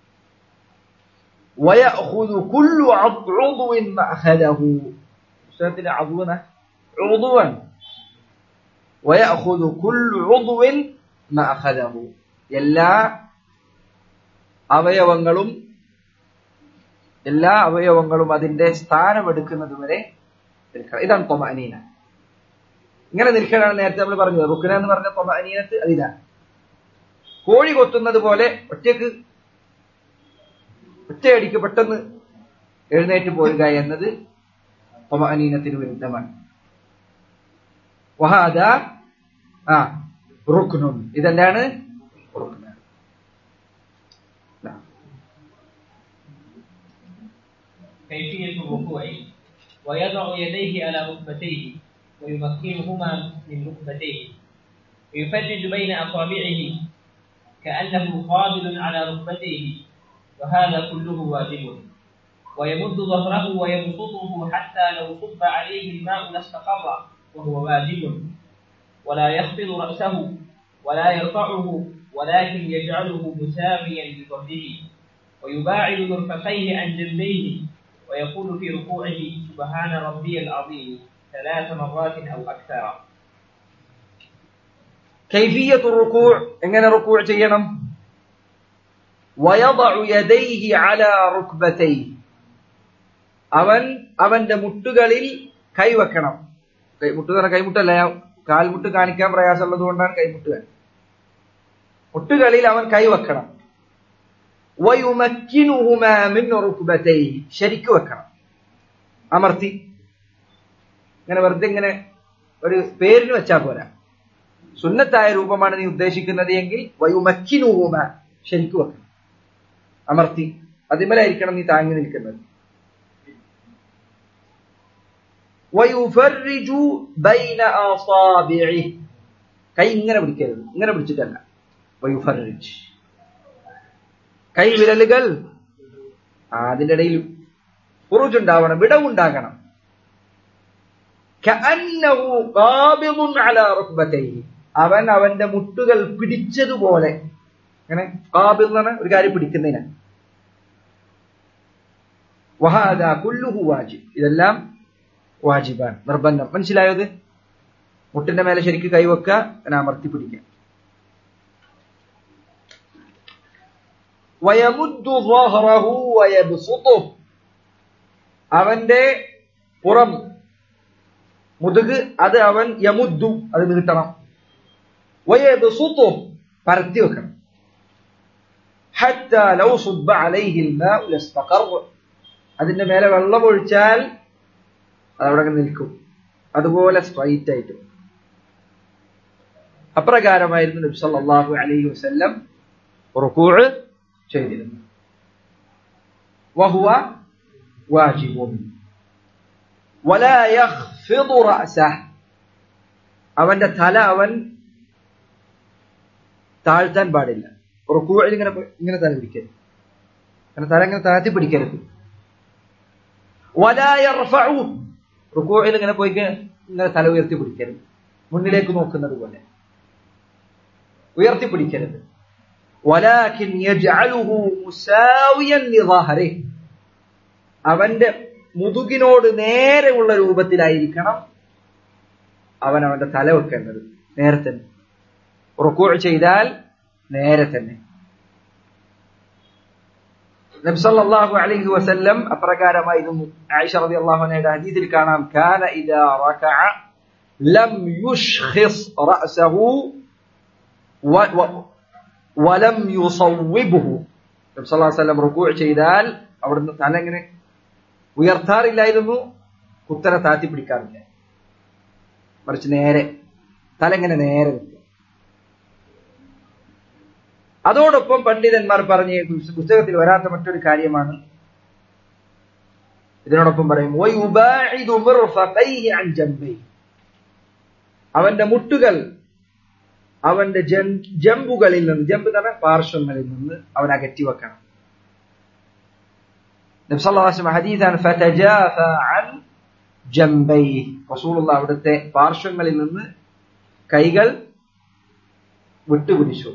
വയഅഖുദു കുല്ലു ഉദ്വിൻ മഅഖദഹു, ഉസ്താദിന്റെ അദ്വന ഉദ്വൻ. വയഅഖുദു കുല്ലു ഉദ്വിൻ മഅഖദഹു, എല്ലാ അവയവങ്ങളും എല്ലാ അവയവങ്ങളും അതിന്റെ സ്ഥാനമെടുക്കുന്നത് വരെ നിൽക്കണം. ഇതാണ് ത്വമഅനീന. ഇങ്ങനെ നിൽക്കലാണ് നേരത്തെ നമ്മൾ പറഞ്ഞത്. റുക്ന എന്ന് പറഞ്ഞ ത്വമഅനീനത്ത് അതിലാണ്. കോഴി കൊത്തുന്നത് പോലെ ഒറ്റക്ക് ഒറ്റയടിക്ക് പെട്ടെന്ന് എഴുന്നേറ്റ് പോരുക എന്നത് ത്വമഅനീനത്തിന് വിരുദ്ധമാണ്. വഹാദ ആ റുക്നുൻ, ഇതെന്താണ്? റുക്ന. كيفية الركوع: ويضع يديه على ركبتيه ويمكنهما من ركبتيه ويفرج بين أصابعه كأنه قابل على ركبتيه، وهذا كله واجب. ويمد ظهره ويبسطه حتى لو صب عليه الماء لاستقر، وهو واجب. ولا يخفض رأسه ولا يرفعه، ولكن يجعله مساويا بظهره، ويباعد مرفقيه عن جنبيه، ويقول في ركوعه سبحان ربي العظيم ثلاث مرات أو أكثر. كيفية الركوع, എങ്ങനെ റുകൂഅ് ചെയ്യണം? ويضع يديه على ركبتيه, അവൻ അവന്റെ മുട്ടുകളിൽ കൈവെക്കണം. മുട്ട് എന്ന് പറഞ്ഞാൽ കൈമുട്ടല്ല, കാൽമുട്ട് കാണിക്കാൻ പ്രയാസമുള്ളത് കൊണ്ടാണ് കൈമുട്ടുകൾ. മുട്ടുകളിൽ അവൻ കൈവെക്കണം. വയുമക്കിനുഹുമാ മിൻ റുക്ബതൈഹി, ശരിക്കു വെക്കണം, അമർത്തി. ഇങ്ങനെ വെറുതെ ഇങ്ങനെ ഒരു പേരിന് വെച്ചാൽ പോരാ. സുന്നത്തായ രൂപമാണ് നീ ഉദ്ദേശിക്കുന്നത് എങ്കിൽ വയുമക്കിനുഹുമാ, ശരിക്കു വെക്കണം, അമർത്തി. അതിമേലായിരിക്കണം നീ താങ്ങി നിൽക്കുന്നത്. വയുഫർരിജു ബൈന അസാബിഇഹി, കൈ ഇങ്ങനെ പിടിക്കരുത്, ഇങ്ങനെ പിടിച്ചിട്ടല്ല. വയുഫർരിജ്, കൈ വിരലുകൾ അതിന്റെ ഇടയിൽ ഫുറുജ് ഉണ്ടാവണം, വിടവുണ്ടാകണം. കഅന്നഹു ഖാബിദുൻ അലാ റുക്ബതൈഹി, അവൻ അവന്റെ മുട്ടുകൾ പിടിച്ചതുപോലെ. അങ്ങനെ ഖാബിദ് എന്ന് പറഞ്ഞാൽ ഒരു കാര്യം പിടിക്കുന്നതിനാണ്. വഹാദാ കുല്ലുഹു വാജിബ്, ഇതെല്ലാം വാജിബാണ്, നിർബന്ധം. മനസ്സിലായത്? മുട്ടിന്റെ മേലെ ശരിക്ക് കൈവെക്കുക, അതിനെ അമർത്തി പിടിക്കുക. വയമുദ്ദു ളഹ്റഹു വയബ്സുതുഹു, അവന്റെ പുറം മുതുക് അത് അവൻ യമുദ്ദു, അത് നീട്ടണം. വയബ്സുതുഹു, പരത്തി വെക്കണം. ഹത്താ ലൗ സുബ്ബ അലൈഹി അൽമാഉ ലസ്തഖർ, അതിന്റെ മേലെ വെള്ളം ഒഴിച്ചാൽ അതവിടെ നിൽക്കും, അതുപോലെ സ്ട്രൈറ്റ് ആയിട്ട്. അപ്രകാരമായിരുന്നു നബി സല്ലല്ലാഹു അലൈഹി വസല്ലം റുകൂഅ് ചെയ്തിരുന്നു. വഹുവ വാജിബുൻ വലാ യഖ്ഫിദു റഅസഹു, അവന്റെ തല അവൻ താഴ്ത്താൻ പാടില്ല. റുകൂഅിൽ ഇങ്ങനെ ഇങ്ങനെ തല പിടിക്കരുത്, അങ്ങനെ തല ഇങ്ങനെ താഴ്ത്തി പിടിക്കരുത്. വലാ യർഫഉ, റുകൂഅിൽ ഇങ്ങനെ പോയി ഇങ്ങനെ തല ഉയർത്തി പിടിക്കരുത്, മുന്നിലേക്ക് നോക്കുന്നത് പോലെ ഉയർത്തി പിടിക്കരുത്. വലാകിൻ യജ്അലുഹു മുസാവിയൻ ലിളഹ്രിഹി, അവന്റെ മുതുകിനോട് നേരെയുള്ള രൂപത്തിലായിരിക്കണം അവൻ അവന്റെ തല വെക്കേണ്ടത്. നേരെ തന്നെ റുക്കൂ ചെയ്താൽ നേരെ തന്നെ. നബി സല്ലല്ലാഹു അലൈഹി വസല്ലം അപ്രകാരമായിരുന്നു. ആയിഷ റളിയല്ലാഹു അൻഹയുടെ ഹദീസിൽ കാണാം, കാന ഇദാ റകഅ ലം യുഷ്ഖിസ് റഅസഹു വലം യുസവ്വിബുഹു. നബി സല്ലല്ലാഹു അലൈഹി വസല്ലം റുക്കൂ ചെയ്താൽ അവിടുന്ന് തല ഇങ്ങനെ ഉയർത്താറില്ലായിരുന്നു, കുത്തനെ താത്തി പിടിക്കാറില്ല, മറിച്ച് നേരെ തല ഇങ്ങനെ നേരെ നിൽക്കുക. അതോടൊപ്പം പണ്ഡിതന്മാർ പറഞ്ഞ പുസ്തകത്തിൽ വരാത്ത മറ്റൊരു കാര്യമാണ്, ഇതിനോടൊപ്പം പറയും അവന്റെ മുട്ടുകൾ അവന്റെ ജമ്പുകളിൽ നിന്ന്, ജമ്പ് തന്നെ പാർശ്വങ്ങളിൽ നിന്ന് അവൻ അകറ്റി വെക്കണം. നബി സല്ലല്ലാഹു അലൈഹി വസല്ലം ഹദീസാണ് ഫതജാഫ അൻ ജംബൈഹി, റസൂലുള്ളാഹി അവിടുത്തെ പാർശ്വങ്ങളിൽ നിന്ന് കൈകൾ വിട്ടുപിടിച്ചു.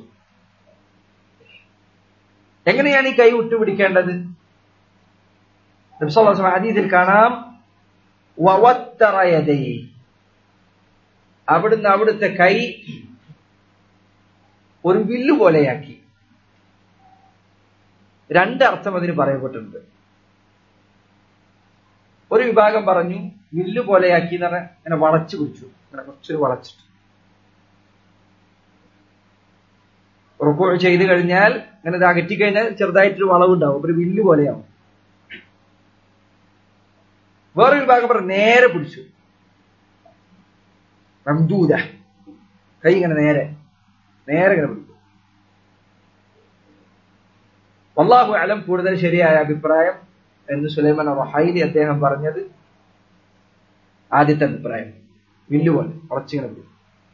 എങ്ങനെയാണ് ഈ കൈ വിട്ടുപിടിക്കേണ്ടത്? നബി സല്ലല്ലാഹു അലൈഹി വസല്ലം ഹദീസിൽ കാണാം, വവത്തറ യദൈഹി, അവിടുന്ന് അവിടുത്തെ കൈ ഒരു വില്ല് പോലെയാക്കി. രണ്ടർത്ഥം അതിന് പറയപ്പെട്ടിട്ടുണ്ട്. ഒരു വിഭാഗം പറഞ്ഞു വില്ല് പോലെയാക്കി എന്ന് പറഞ്ഞാൽ ഇങ്ങനെ വളച്ചു പിടിച്ചു, ഇങ്ങനെ കുറച്ചൊരു വളച്ചിട്ട്. റുക്കൂ ചെയ്ത് കഴിഞ്ഞാൽ ഇങ്ങനെ ഇത് അകറ്റിക്കഴിഞ്ഞാൽ ചെറുതായിട്ടൊരു വളവുണ്ടാവും, ഒരു വില്ല് പോലെയാവും. വേറൊരു വിഭാഗം പറഞ്ഞു നേരെ പിടിച്ചു, മംദൂദ, കൈ ഇങ്ങനെ നേരെ നേരെ ഇങ്ങനെ പിടിച്ചു. വല്ലാഹു അലം, കൂടുതൽ ശരിയായ അഭിപ്രായം എന്ന് സുലൈമാൻ റഹൈലി അദ്ദേഹം പറഞ്ഞത് ആദ്യത്തെ അഭിപ്രായം, വില്ലുപോലെ ഉറച്ചിങ്ങനെ പിടിക്കും.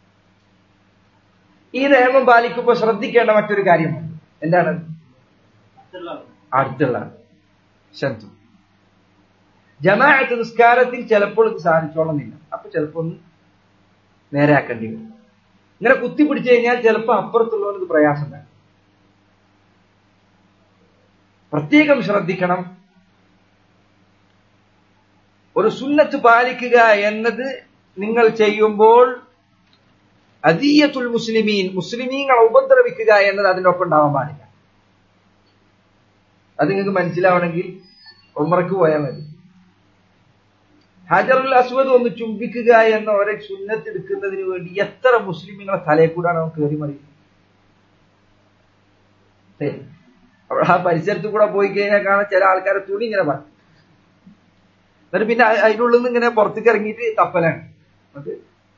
ഈ നിയമം പാലിക്കുമ്പോൾ ശ്രദ്ധിക്കേണ്ട മറ്റൊരു കാര്യമാണ്. എന്താണ്? അടുത്തുള്ള ശബ്ദം. ജമാഅത്ത് നിസ്കാരത്തിൽ ചിലപ്പോൾ ഇത് സാധിച്ചോളുന്നില്ല, അപ്പൊ ചിലപ്പോ ഒന്ന് നേരെയാക്കേണ്ടി വരും. ഇങ്ങനെ കുത്തി പിടിച്ചു കഴിഞ്ഞാൽ ചിലപ്പോൾ അപ്പുറത്തുള്ളവർക്ക് പ്രയാസം ഉണ്ടാകും. പ്രത്യേകം ശ്രദ്ധിക്കണം. ഒരു സുന്നത്ത് പാലിക്കുക എന്നത് നിങ്ങൾ ചെയ്യുമ്പോൾ അദിയത്തുൽ മുസ്ലിമീൻ, മുസ്ലിമീങ്ങളെ ഉപദ്രവിക്കുക എന്നത് അതിന്റെ ഒപ്പം ഉണ്ടാവാൻ പാടില്ല. അത് നിങ്ങൾക്ക് മനസ്സിലാവണമെങ്കിൽ ഉംറയ്ക്ക് പോയാൽ മതി. ഹജറുൽ അസ്വദ് ഒന്ന് ചുംബിക്കുക എന്ന ഒരേ സുന്നത്ത് എടുക്കുന്നതിന് വേണ്ടി എത്ര മുസ്ലിമീങ്ങളെ തലയിൽ കൂടാണ് അവൻ കയറി മറിയുന്നത്. അവിടെ ആ പരിസരത്ത് കൂടെ പോയി കഴിഞ്ഞാൽ കാണാൻ ചില ആൾക്കാരെ തുണി ഇങ്ങനെ പറയും, എന്നിട്ട് പിന്നെ അതിനുള്ളിൽ നിന്ന് ഇങ്ങനെ പുറത്തേക്ക് ഇറങ്ങിയിട്ട് കപ്പലാണ്. അത്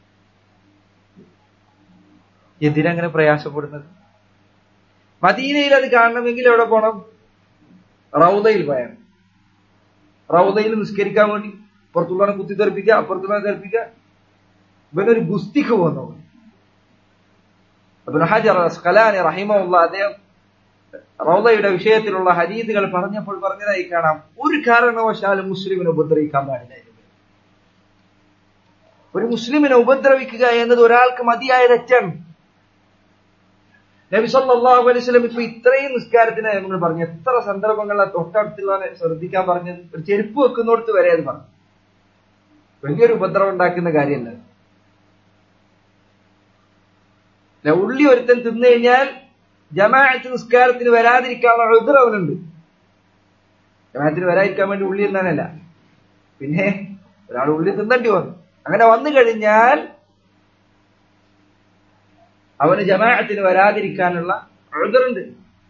എന്തിനങ്ങനെ പ്രയാസപ്പെടുന്നത്? മദീനയിൽ അത് കാണണമെങ്കിൽ എവിടെ പോണം? റൗദയിൽ പോയാണ്. റൗദയിൽ നിസ്കരിക്കാൻ വേണ്ടി പുറത്തുള്ളവനെ കുത്തി തെറിപ്പിക്കുക, അപ്പുറത്തുള്ളവനെ തെറിപ്പിക്കുക. ഇവനൊരു ഗുസ്തിക്ക് പോകുന്നു. ഇബ്നു ഹജർ അസ്ഖലാനി റഹിമഹുല്ലാഹ് അദ്ദേഹം റൗദയുടെ വിഷയത്തിലുള്ള ഹദീസുകൾ പറഞ്ഞപ്പോൾ പറഞ്ഞതായി കാണാം, ഒരു കാരണവശാലും മുസ്ലിമിനെ ഉപദ്രവിക്കാൻ പാടില്ലായിരുന്നു. ഒരു മുസ്ലിമിനെ ഉപദ്രവിക്കുക എന്നത് ഒരാൾക്ക് മതിയായ തെറ്റാണ്. നബി സല്ലല്ലാഹു അലൈഹി വസല്ലം ഇപ്പൊ ഇത്രയും നിസ്കാരത്തിന് നമ്മൾ പറഞ്ഞു, എത്ര സന്ദർഭങ്ങളിലെ തൊട്ടടുത്തുള്ളവനെ ശ്രദ്ധിക്കാൻ പറഞ്ഞത്. ഒരു ചെരുപ്പ് വെക്കുന്നിടത്ത് വരെ അത് പറഞ്ഞു. വലിയൊരു ഉപദ്രവം ഉണ്ടാക്കുന്ന കാര്യമല്ല. ഉള്ളി ഒരുത്തൻ തിന്നു കഴിഞ്ഞാൽ ജമാഅത്ത് നിസ്കാരത്തിന് വരാതിരിക്കാനുള്ള ഉദ്ര അവനുണ്ട്. ജമാഅത്തിന് വരാതിരിക്കാൻ വേണ്ടി ഉള്ളി തിന്നാനല്ല, പിന്നെ ഒരാൾ ഉള്ളി തിന്നേണ്ടി വന്നു. അങ്ങനെ വന്നു കഴിഞ്ഞാൽ അവന് ജമാഅത്തിന് വരാതിരിക്കാനുള്ള ഉദ്റുണ്ട്.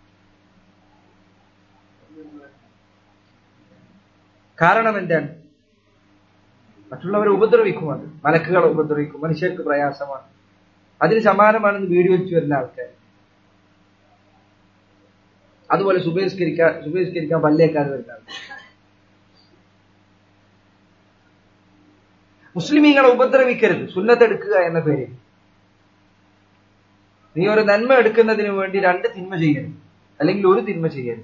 കാരണം എന്താണ്? മറ്റുള്ളവരെ ഉപദ്രവിക്കും, അത് മലക്കുകളെ ഉപദ്രവിക്കും, മനുഷ്യർക്ക് പ്രയാസമാണ്. അതിന് സമാനമാണെന്ന് വീഡിയോ വെച്ച് വരുന്ന ആൾക്കാർ. അതുപോലെ സുബഹിസ്കരിക്കാൻ സുബഹിസ്കരിക്കാൻ പല്ലേക്കാതെ വരുന്ന ആൾക്കാർ. മുസ്ലിമീങ്ങളെ ഉപദ്രവിക്കരുത് സുന്നത്തെടുക്കുക എന്ന പേരിൽ. നീ ഒരു നന്മ എടുക്കുന്നതിന് വേണ്ടി രണ്ട് തിന്മ ചെയ്യരുത്, അല്ലെങ്കിൽ ഒരു തിന്മ ചെയ്യരുത്.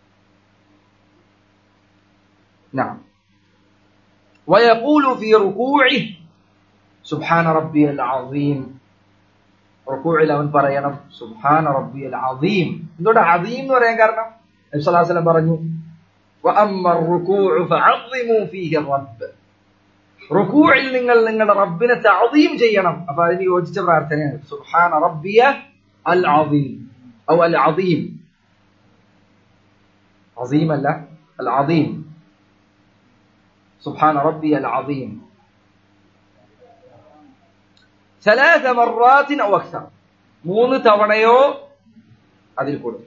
ويقول في ركوعه سبحان ربي العظيم. റുകൂഇൽ അവൻ പറയണം സുബ്ഹാന റബ്ബിയൽ അസീം. എന്തുകൊണ്ട് അസീം എന്ന് പറയാൻ കാരണം? നബി സല്ലല്ലാഹു അലൈഹി വസല്ലം പറഞ്ഞു വഅമ്മ الركوع فعظموا فيه الرب. റുകൂഇൽ നിങ്ങൾ നിങ്ങളുടെ റബ്ബിനെ തഅദീം ചെയ്യണം. അപ്പോൾ അതിന് യോജിച്ച പ്രാർത്ഥനയാണ് സുബ്ഹാന റബ്ബിയ അൽ അദീം ഔ അൽ അദീം. അസീം അല്ല, അൽ അദീം. സുബ്ഹാന റബ്ബിയ അൽ അദീം ثلاث مرات أو أكثر. മൂന്ന് തവണയോ അതിൽ കൂടുതൽ.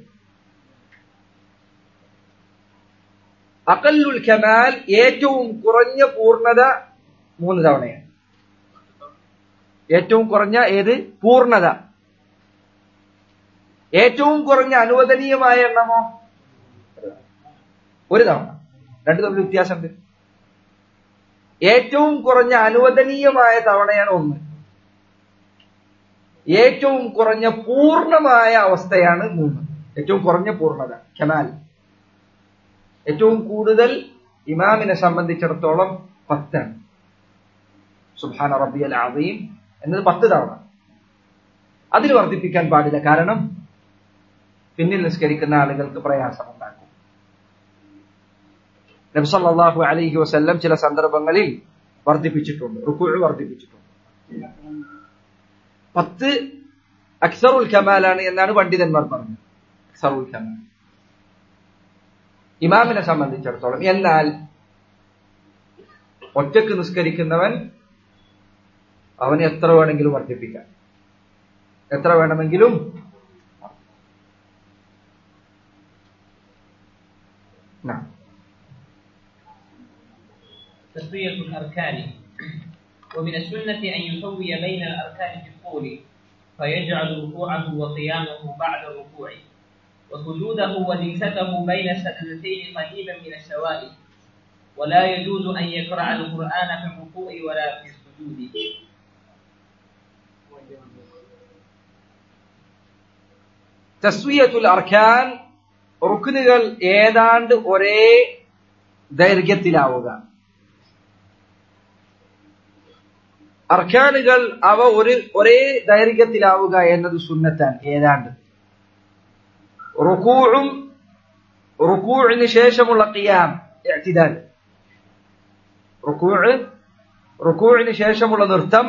അഖല്ലുൽ കമാൽ ഏറ്റവും കുറഞ്ഞ പൂർണ്ണത മൂന്ന് തവണയാണ്. ഏറ്റവും കുറഞ്ഞ ഏത് പൂർണ്ണത. ഏറ്റവും കുറഞ്ഞ അനുവദനീയമായ എണ്ണമോ ഒരു തവണ. രണ്ടു തമ്മിൽ വ്യത്യാസമുണ്ട്. ഏറ്റവും കുറഞ്ഞ അനുവദനീയമായ തവണയാണ് ഒന്ന്. ഏറ്റവും കുറഞ്ഞ പൂർണ്ണമായ അവസ്ഥയാണ് മൂന്ന്. ഏറ്റവും കുറഞ്ഞ പൂർണ്ണത കമാൽ. ഏറ്റവും കൂടുതൽ ഇമാമിനെ സംബന്ധിച്ചിടത്തോളം പത്താണ്. സുബ്ഹാന റബ്ബിയൽ അസീം എന്നത് പത്ത് തവണ. അതിൽ വർദ്ധിപ്പിക്കാൻ പാടില്ല. കാരണം പിന്നിൽ നിസ്കരിക്കുന്ന ആളുകൾക്ക് പ്രയാസമുണ്ടാക്കും. നബി സല്ലല്ലാഹു അലൈഹി വസല്ലം ചില സന്ദർഭങ്ങളിൽ വർദ്ധിപ്പിച്ചിട്ടുണ്ട്, റുകൂഉ വർദ്ധിപ്പിച്ചിട്ടുണ്ട്. പത്ത് അക്സറുൽ കമാലാണ് എന്നാണ് പണ്ഡിതന്മാർ പറഞ്ഞത്. അക്സറുൽ കമാൽ ഇമാമിനെ സംബന്ധിച്ചിടത്തോളം. എന്നാൽ ഒറ്റക്ക് നിസ്കരിക്കുന്നവൻ അവന് എത്ര വേണമെങ്കിലും വർദ്ധിപ്പിക്കാം, എത്ര വേണമെങ്കിലും. تسوية الأركان. ومن السنة أن يسوي بين الأركان في الطول فيجعل ركوعه وقيامه بعد الركوع وسجوده وجلسته بين السجدتين قريبا من السواء، ولا يجوز أن يقرأ القرآن في الركوع ولا في السجود. തസ്വിയത്തുൽ അർക്കാൻ റുക്നുകൾ ഏതാണ്ട് ഒരേ ദൈർഘ്യത്തിലാവുക. അർക്കാനുകൾ അവ ഒരു ഒരേ ദൈർഘ്യത്തിലാവുക എന്നത് സുന്നത്താണ്. ഏതാണ്ട് റുകൂഉം റുകൂഇന് ശേഷമുള്ള ഖിയാം ഇഅ്തിദാൽ, റുകൂഉ റുകൂഇന് ശേഷമുള്ള നൃത്തം,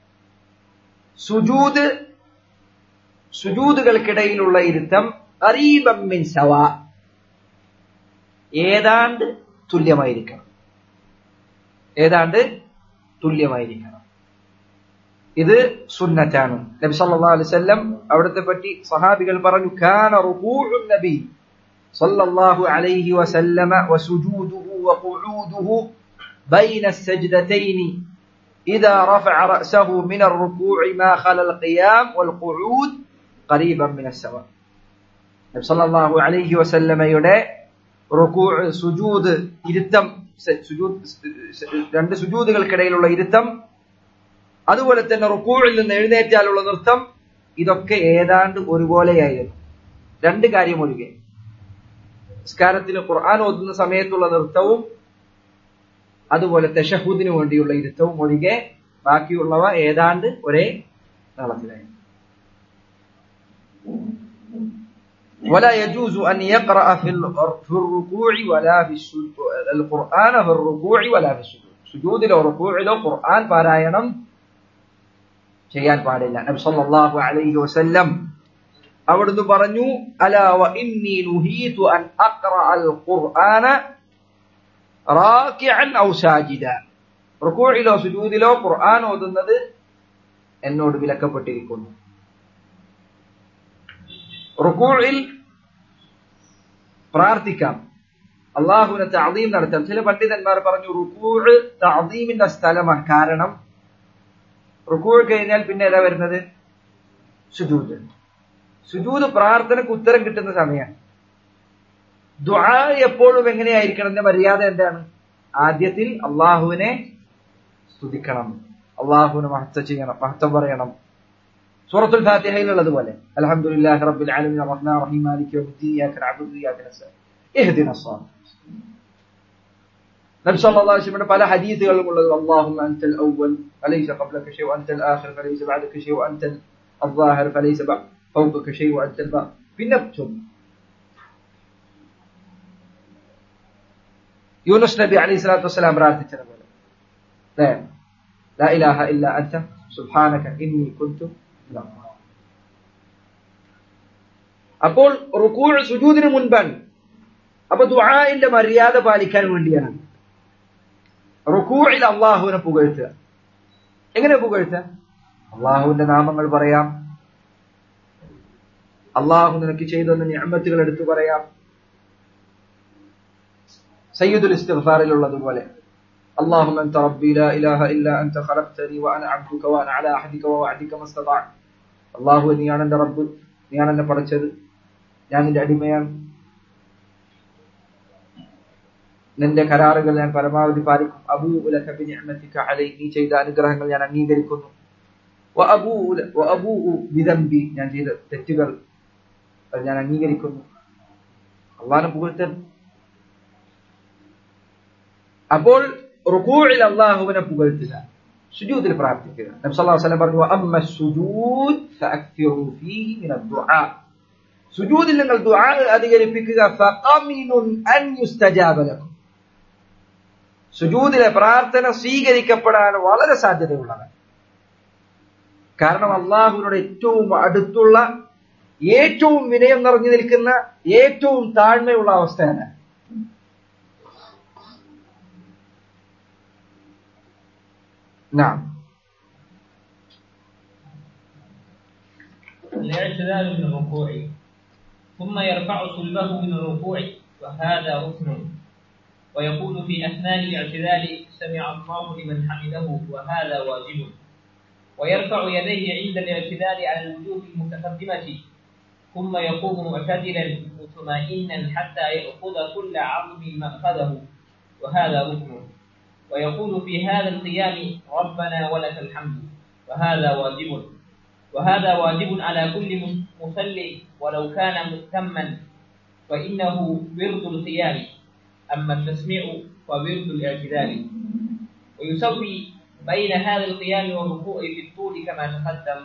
സുജൂദ് സുജൂദുകൾക്കിടയിലുള്ള ഇരുത്തം ഖരീബൻ മിൻ സവാ ഏതാണ്ട് തുല്യമായിരിക്കണം. ഏതാണ്ട് തുല്യമായിരിക്കണം. ഇത് സുന്നത്താണ്. നബി സല്ലല്ലാഹു അലൈഹി വസല്ലം അവിടത്തെ പറ്റി സഹാബികൾ പറഞ്ഞു, കാന റുകൂഉൻ നബി സല്ലല്ലാഹു അലൈഹി വസല്ലമ വസുജൂദുഹു വഖുഊദുഹു ബൈന السجدتين إذا رفع رأسه من الركوع ما خلا القيام والقعود قريبا من السواء. നബി സല്ലല്ലാഹു അലൈഹി വസല്ലമയുടെ റുകൂഉ സുജൂദ് ഇരുത്തം, സുജൂദ് രണ്ട് സുജൂദുകൾക്കിടയിലുള്ള ഇരുത്തം, അതുപോലെ തന്നെ റുകൂഇൽ നിന്ന് എഴുന്നേറ്റാലുള്ള നൃത്തം, ഇതൊക്കെ ഏതാണ്ട് ഒരുപോലെയായിരുന്നു. രണ്ട് കാര്യം ഒഴികെ, നിസ്കാരത്തിന് ഖുർആൻ ഓതുന്ന സമയത്തുള്ള നൃത്തവും അതുപോലെ തശഹുദിന് വേണ്ടിയുള്ള ഇരുത്തവും ഒഴികെ ബാക്കിയുള്ളവ ഏതാണ്ട് ഒരേ താളത്തിലായിരുന്നു. ولا يجوز أن يقرأ في الركوع ولا في القرآن في الركوع ولا في السجود. സുജൂദിലോ റുകൂഇലോ ഖുർആൻ പാരായണം ചെയ്യാൻ പാടില്ല. നബി സല്ലല്ലാഹു അലൈഹി വസല്ലം അവിടുന്ന് പറഞ്ഞു, അലാ വ ഇന്നി നുഹീതു അൻ അഖ്റഅൽ ഖുർആന റാകിഅൻ ഔ സാജിദ. റുകൂഇലോ സുജൂദിലോ ഖുർആൻ ഓതുന്നത് എന്നോട് വിലക്കപ്പെട്ടിരിക്കുന്നു. റുകൂഇൽ പ്രാർത്ഥിക്കാം, അള്ളാഹുവിനെ തഅദീം നടത്താം. ചില പണ്ഡിതന്മാർ പറഞ്ഞു റുകൂഉ തഅദീമിന്റെ സ്ഥലമാണ്. കാരണം റുകൂഉ കഴിഞ്ഞാൽ പിന്നെ ഏതാ വരുന്നത്? സുജൂദ്. സുജൂദ് പ്രാർത്ഥനക്ക് ഉത്തരം കിട്ടുന്ന സമയമാണ്. ദുആ എപ്പോഴും എങ്ങനെയായിരിക്കണം? എന്ന മര്യാദ എന്താണ്? ആദ്യത്തിൽ അള്ളാഹുവിനെ സ്തുതിക്കണം, അള്ളാഹുവിനെ മഹത്വം ചെയ്യണം, മഹത്വം പറയണം. സൂറത്തുൽ ഫാത്തിഹയിലുള്ളതുപോലെ അൽഹംദുലില്ലാഹി റബ്ബിൽ ആലമീൻ അർറഹ്മാനിർ റഹീം മാലികി യൗമിദ്ദീൻ ഇയ്യാക നഅബുദു വഇയ്യാക നസ്തഈൻ ഇഹ്ദിനസ് സിറാത്തൽ മുസ്തഖീം. നബി സല്ലല്ലാഹു അലൈഹി വസല്ലം പല ഹദീസുകളും ഉള്ളത്, അല്ലാഹുമ്മ അൻതൽ അവ്വൽ ഫലൈസ ഖബ്ലക ശൈഉ അൻതൽ ആഖിർ ഫലൈസ ബഅദക ശൈഉ അൻതൽ അദ്ദാഹിർ ഫലൈസ ഫൗഖക ശൈഉ അൻതൽ ബാ. പിന്നെ യൂനുസ് നബി അലൈഹി സ്വലാത്തു വസ്സലാം പ്രാർത്ഥിച്ചതുപോലെ അല്ലേ, ലാ ഇലാഹ ഇല്ലാ അൻത സുബ്ഹാനക ഇന്നി കുൻതു മിനൽ ളാലിമീൻ. അപ്പോൾ റുകൂഉ സുജൂദിന് മുൻപാണ്. അപ്പൊ ദുആഇന്റെ മര്യാദ പാലിക്കാൻ വേണ്ടിയാണ് റുകൂഇൽ അള്ളാഹുവിനെ പുകഴ്ത്തുക. എങ്ങനെ പുകഴ്ത്തുക? അള്ളാഹുവിന്റെ നാമങ്ങൾ പറയാം, അള്ളാഹു നിനക്ക് ചെയ്തെന്ന നിഅമത്തുകൾ എടുത്തു പറയാം. സയ്യിദുൽ ഇസ്തിഗ്ഫാറിലുള്ളതുപോലെ അല്ലാഹുമ്മ അൻത റബ്ബി ലാ ഇലാഹ ഇല്ലാ അൻത ഖലഖ്തനി വഅന അബ്ദുക വഅന അലാ അഹദിക വവഅദിക മസ്തതഅ. അല്ലാഹു നീയാണ് എന്റെ റബ്ബ്, നീയാണ് എന്നെ പടച്ചത്, ഞാൻ നിന്റെ അടിമയാണ്, നിന്റെ കരാറുകൾ ഞാൻ പരമാവധി പാലിക്കും. അബൂഉ ലക ബിനിഅമതിക അലൈ, നീ ചെയ്ത അനുഗ്രഹങ്ങൾ ഞാൻ അംഗീകരിക്കുന്നു. വഅബൂഉ വഅബൂഉ ബിദംബി, ഞാൻ ചെയ്ത തെറ്റുകൾ ഞാൻ അംഗീകരിക്കുന്നു. അള്ളാഹുവിനെ പുകഴ്ത്തൽ. അപ്പോൾ റുകൂഇൽ അള്ളാഹുവിനെ പുകഴ്ത്തുക, സുജൂദിൽ പ്രാർത്ഥിക്കുക. നബി സല്ലല്ലാഹു അലൈഹി വസല്ലം പറഞ്ഞു അമ്മ സുജൂദ് ഫഅക്തിറു ഫീഹി മിനദ് ദുആ, സുജൂദിൽ നിങ്ങൾ ദുആ അധികരിപ്പിക്കുക. ഫഖമിനുൻ അൻ യുസ്തജാബ ലക്കും, സുജൂദിലെ പ്രാർത്ഥന സ്വീകരിക്കപ്പെടാൻ വളരെ സാധ്യതയുള്ളതാണ്. കാരണം അള്ളാഹുവിനോട് ഏറ്റവും അടുത്തുള്ള, ഏറ്റവും വിനയം നിറഞ്ഞു നിൽക്കുന്ന, ഏറ്റവും താഴ്മയുള്ള അവസ്ഥയാണ്. نعم. الاعتدال من الركوع ثم يرفع صلبه من الركوع وهذا ركن، ويقول في أثناء الاعتدال سمع الله لمن حمده وهذا واجب، ويرفع يديه عند الاعتدال على الوجوه المتقدمة ثم يقوم معتدلا مطمئنا حتى يأخذ كل عظم مأخذه وهذا ركن، ويقول في هذا القيام ربنا ولك الحمد وهذا واجب، وهذا واجب على كل مصلي ولو كان مهتما فإنه ورد القيام، أما التسميع فورد الاعتدال، ويسوي بين هذا القيام والركوع في الطول كما تقدم.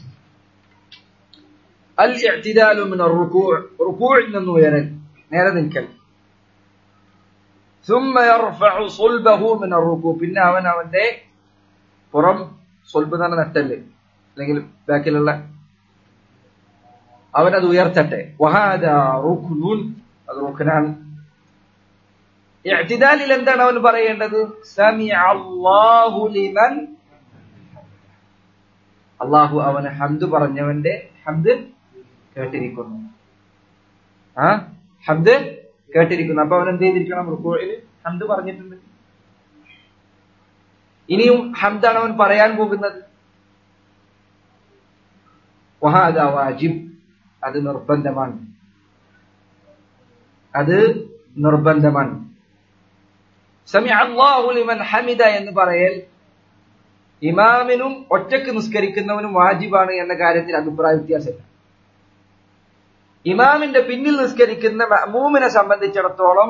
الاعتدال من الركوع, ركوع നിന്നു ഉയരൽ, നേരെ നിൽക്കൽ. ثم يرفع صلبه من الركوع, പിന്നെ അവൻ അവന്റെ പുറം, സ്വൽബ് തന്നെ നട്ടല് അല്ലെങ്കിൽ ബാക്കിലുള്ള, അവനത് ഉയർത്തട്ടെ. വഹാദാ റുക്നുൻ, അത് റുക്നാൻ. ഇഅ്തിദാലിൽ എന്താണ് അവൻ പറയേണ്ടത്? സമിഅ അല്ലാഹു ലിമൻ, അല്ലാഹു അവന് ഹംദ് പറഞ്ഞവന്റെ ഹംദ് കേട്ടിരിക്കുന്നു. ആ ഹംദ് കേട്ടിരിക്കുന്നു. അപ്പൊ അവൻ എന്ത് ചെയ്തിരിക്കണം? റുക്കൂഇൽ ഹംദ് പറഞ്ഞിട്ടുണ്ട്. ഇനിയും ഹംദാണ് അവൻ പറയാൻ പോകുന്നത്. വഹാദാ വാജിബ്, അത് നിർബന്ധമാണ്, അത് നിർബന്ധമാണ്. സമിഅ അല്ലാഹു ലിമൻ ഹമിദ എന്ന് പറയൽ ഇമാമിനും ഒറ്റക്ക് നിസ്കരിക്കുന്നവനും വാജിബാണ് എന്ന കാര്യത്തിൽ അഭിപ്രായ വ്യത്യാസമില്ല. ഇമാമിന്റെ പിന്നിൽ നിസ്കരിക്കുന്ന മഅ്മൂമിനെ സംബന്ധിച്ചിടത്തോളം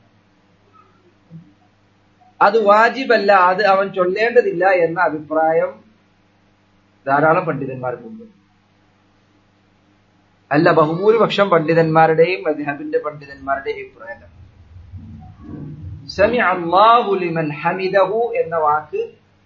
അത് വാജിബല്ല, അത് അവൻ ചൊല്ലേണ്ടതില്ല എന്ന അഭിപ്രായം ധാരാളം പണ്ഡിതന്മാർക്കുണ്ട്. അല്ല, ബഹുഭൂരിപക്ഷം പണ്ഡിതന്മാരുടെയും മദ്ഹബിന്റെ പണ്ഡിതന്മാരുടെയും അഭിപ്രായം സമിഅ അല്ലാഹു ലിമൻ ഹമിദഹു എന്ന വാക്ക്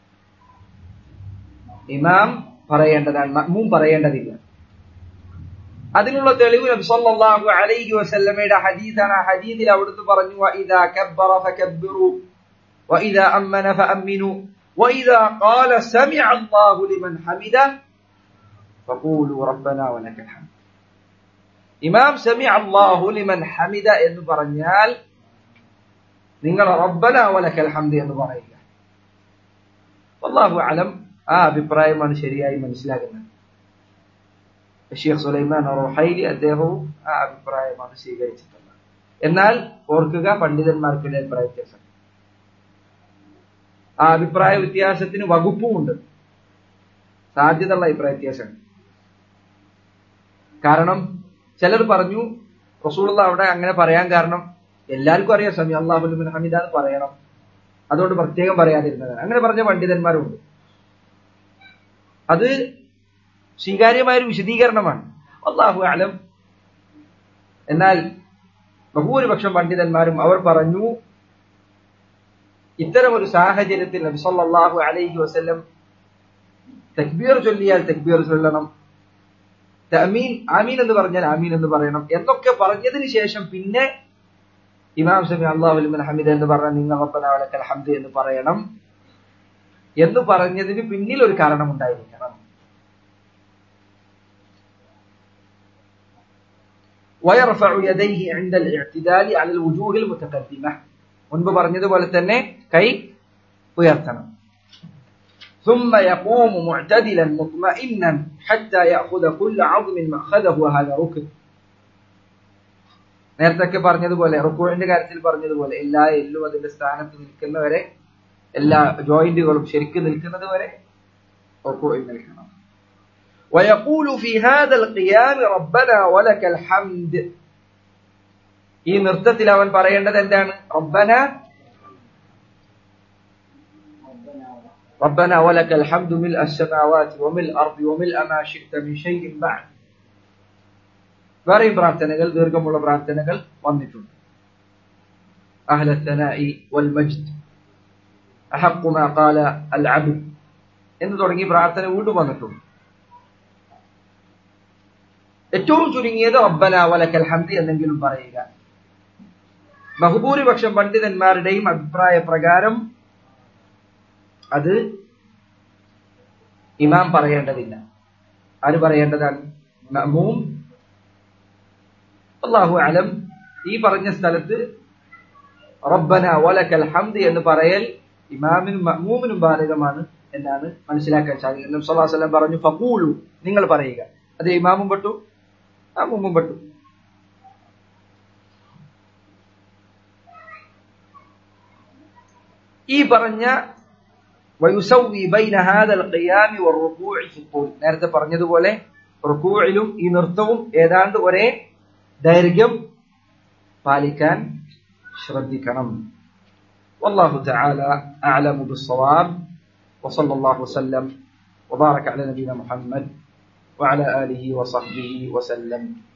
ഇമാം പറയേണ്ടതാണ്, മഅ്മൂം പറയേണ്ടതില്ല. അതിനുള്ള തെളിവ് നബി സല്ലല്ലാഹു അലൈഹി വസല്ലമയുടെ ഹദീസാണ്. ആ ഹദീസിൽ അവിടുന്ന് പറഞ്ഞു വഇദാ കബ്ബറ ഫകബ്ബിറു വഇദാ അമ്മന ഫഅമ്മിനു വഇദാ ഖാല സമിഅ അല്ലാഹു ലിമൻ ഹമിദ ഫഖൂലു റബ്ബനാ വലക്കൽ ഹംദ്. ഇമാം സമിഅ അല്ലാഹു ലിമൻ ഹമിദ എന്ന് പറഞ്ഞാൽ നിങ്ങൾ റബ്ബനാ വലക്കൽ ഹംദ് എന്ന് പറയുക. വല്ലാഹു അലം, ആ അഭിപ്രായമാണ് ശരിയായി മനസ്സിലാക്കുന്നത്. ഷെയ്ഖ് സുലൈമാൻ റൂഹൈലി അദ്ദേഹവും ആ അഭിപ്രായമാണ് സ്വീകരിച്ചിട്ടുള്ളത്. എന്നാൽ ഓർക്കുക, പണ്ഡിതന്മാർക്കിടെ അഭിപ്രായ വ്യത്യാസം. ആ അഭിപ്രായ വ്യത്യാസത്തിന് വകുപ്പുമുണ്ട്, സാധ്യതയുള്ള അഭിപ്രായ വ്യത്യാസം. കാരണം ചിലർ പറഞ്ഞു റസൂലുള്ളാഹി അവിടെ അങ്ങനെ പറയാൻ കാരണം എല്ലാവർക്കും അറിയാം സമി അല്ലാഹു ലിമൻ ഹമിദ എന്ന് പറയണം, അതുകൊണ്ട് പ്രത്യേകം പറയാതിരുന്നതാണ്. അങ്ങനെ പറഞ്ഞ പണ്ഡിതന്മാരുണ്ട്. അത് സ്വീകാര്യമായൊരു വിശദീകരണമാണ്, അല്ലാഹു അലം. എന്നാൽ ബഹുഭൂരിപക്ഷം പണ്ഡിതന്മാരും അവർ പറഞ്ഞു ഇത്തരം ഒരു സാഹചര്യത്തിൽ നബി സല്ലല്ലാഹു അലൈഹി വസല്ലം തക്ബീർ ചൊല്ലിയാൽ തക്ബീർ ചൊല്ലണം, തഅമീൻ ആമീൻ എന്ന് പറഞ്ഞാൽ ആമീൻ എന്ന് പറയണം എന്നൊക്കെ പറഞ്ഞതിന് ശേഷം പിന്നെ ഇമാം സമി അല്ലാഹു ലിമൻ ഹമിദ എന്ന് പറഞ്ഞാൽ നിങ്ങൾ റബ്ബനാ വലക്കൽ ഹംദ് എന്ന് പറയണം എന്ന് പറഞ്ഞതിന് പിന്നിൽ ഒരു കാരണം ഉണ്ടായിരിക്കണം. ويرفع يديه عند الاعتدال على الوجوه المتقدمة. മുൻപ് പറഞ്ഞതുപോലെ തന്നെ കൈ ഉയർത്തണം. ثم يقوم معتدلا مطمئنا حتى يأخذ كل عظم مأخذه وهذا ركن. നേരത്തെ പറഞ്ഞതുപോലെ റുക്കൂഇന്റെ കാര്യത്തിൽ പറഞ്ഞതുപോലെ എല്ലാ എല്ലും അതിന്റെ സ്ഥാനത്ത് നിൽക്കുന്നവരെ, എല്ലാ ജോയിന്റുകളും ശരിക്കും നിൽക്കുന്നത് വരെ റുക്കൂഇൽ നിൽക്കണം. ويقول في هذا القيام ربنا ولك الحمد. ഈ നൃത്തത്തിൽ അവൻ പറയേണ്ടത് എന്താണ്? റബ്ബന ربنا ولك الحمد ملء السماوات وملء الأرض وملء ما شئت من شيء بعد. വേറെയും പ്രാർത്ഥനകൾ, ദീർഘമുള്ള പ്രാർത്ഥനകൾ വന്നിട്ടുണ്ട്. أهل الثناء والمجد أحق ما قال العبد എന്ന് തുടങ്ങി പ്രാർത്ഥന വീണ്ടും വന്നിട്ടുണ്ട്. ഏറ്റവും ചുരുങ്ങിയത് റബ്ബന വലക്കൽ ഹംദ് എന്നെങ്കിലും പറയുക. ബഹുഭൂരിപക്ഷം പണ്ഡിതന്മാരുടെയും അഭിപ്രായ പ്രകാരം അത് ഇമാം പറയേണ്ടതില്ല. ആര് പറയേണ്ടതാണ്? മഅ്മൂം. അല്ലാഹു അലം. ഈ പറഞ്ഞ സ്ഥലത്ത് റബ്ബന വലക്കൽ ഹംദ് എന്ന് പറയൽ ഇമാമിനും മഅ്മൂമിനും ബാധകമാണ് എന്നാണ് മനസ്സിലാക്കാൻ സാധിക്കുന്നത്. നബി സല്ലല്ലാഹു അലൈഹി വസല്ലം പറഞ്ഞു ഫഖൂലു, നിങ്ങൾ പറയുക. അത് ഇമാമും പെട്ടു മഅ്മൂമും പെട്ടു. ഈ പറഞ്ഞ വയുസവ്വി ബൈന ഹാദൽ ഖിയാമി വറുകൂഇ ഫിത്തൂൽ, നേരത്തെ പറഞ്ഞതുപോലെ റുകൂഇലും ഈ നൃത്തവും ഏതാണ്ട് ഒരേ ദൈർഘ്യം പാലിക്കാൻ ശ്രദ്ധിക്കണം. വല്ലാഹു തആല അഅലമു ബിസ്സവാബ് വസല്ലല്ലാഹു വസല്ലം വബാറക അലാ നബിയിന മുഹമ്മദ് വഅലാ ആലിഹി വസഹ്ബിഹി വസല്ലം.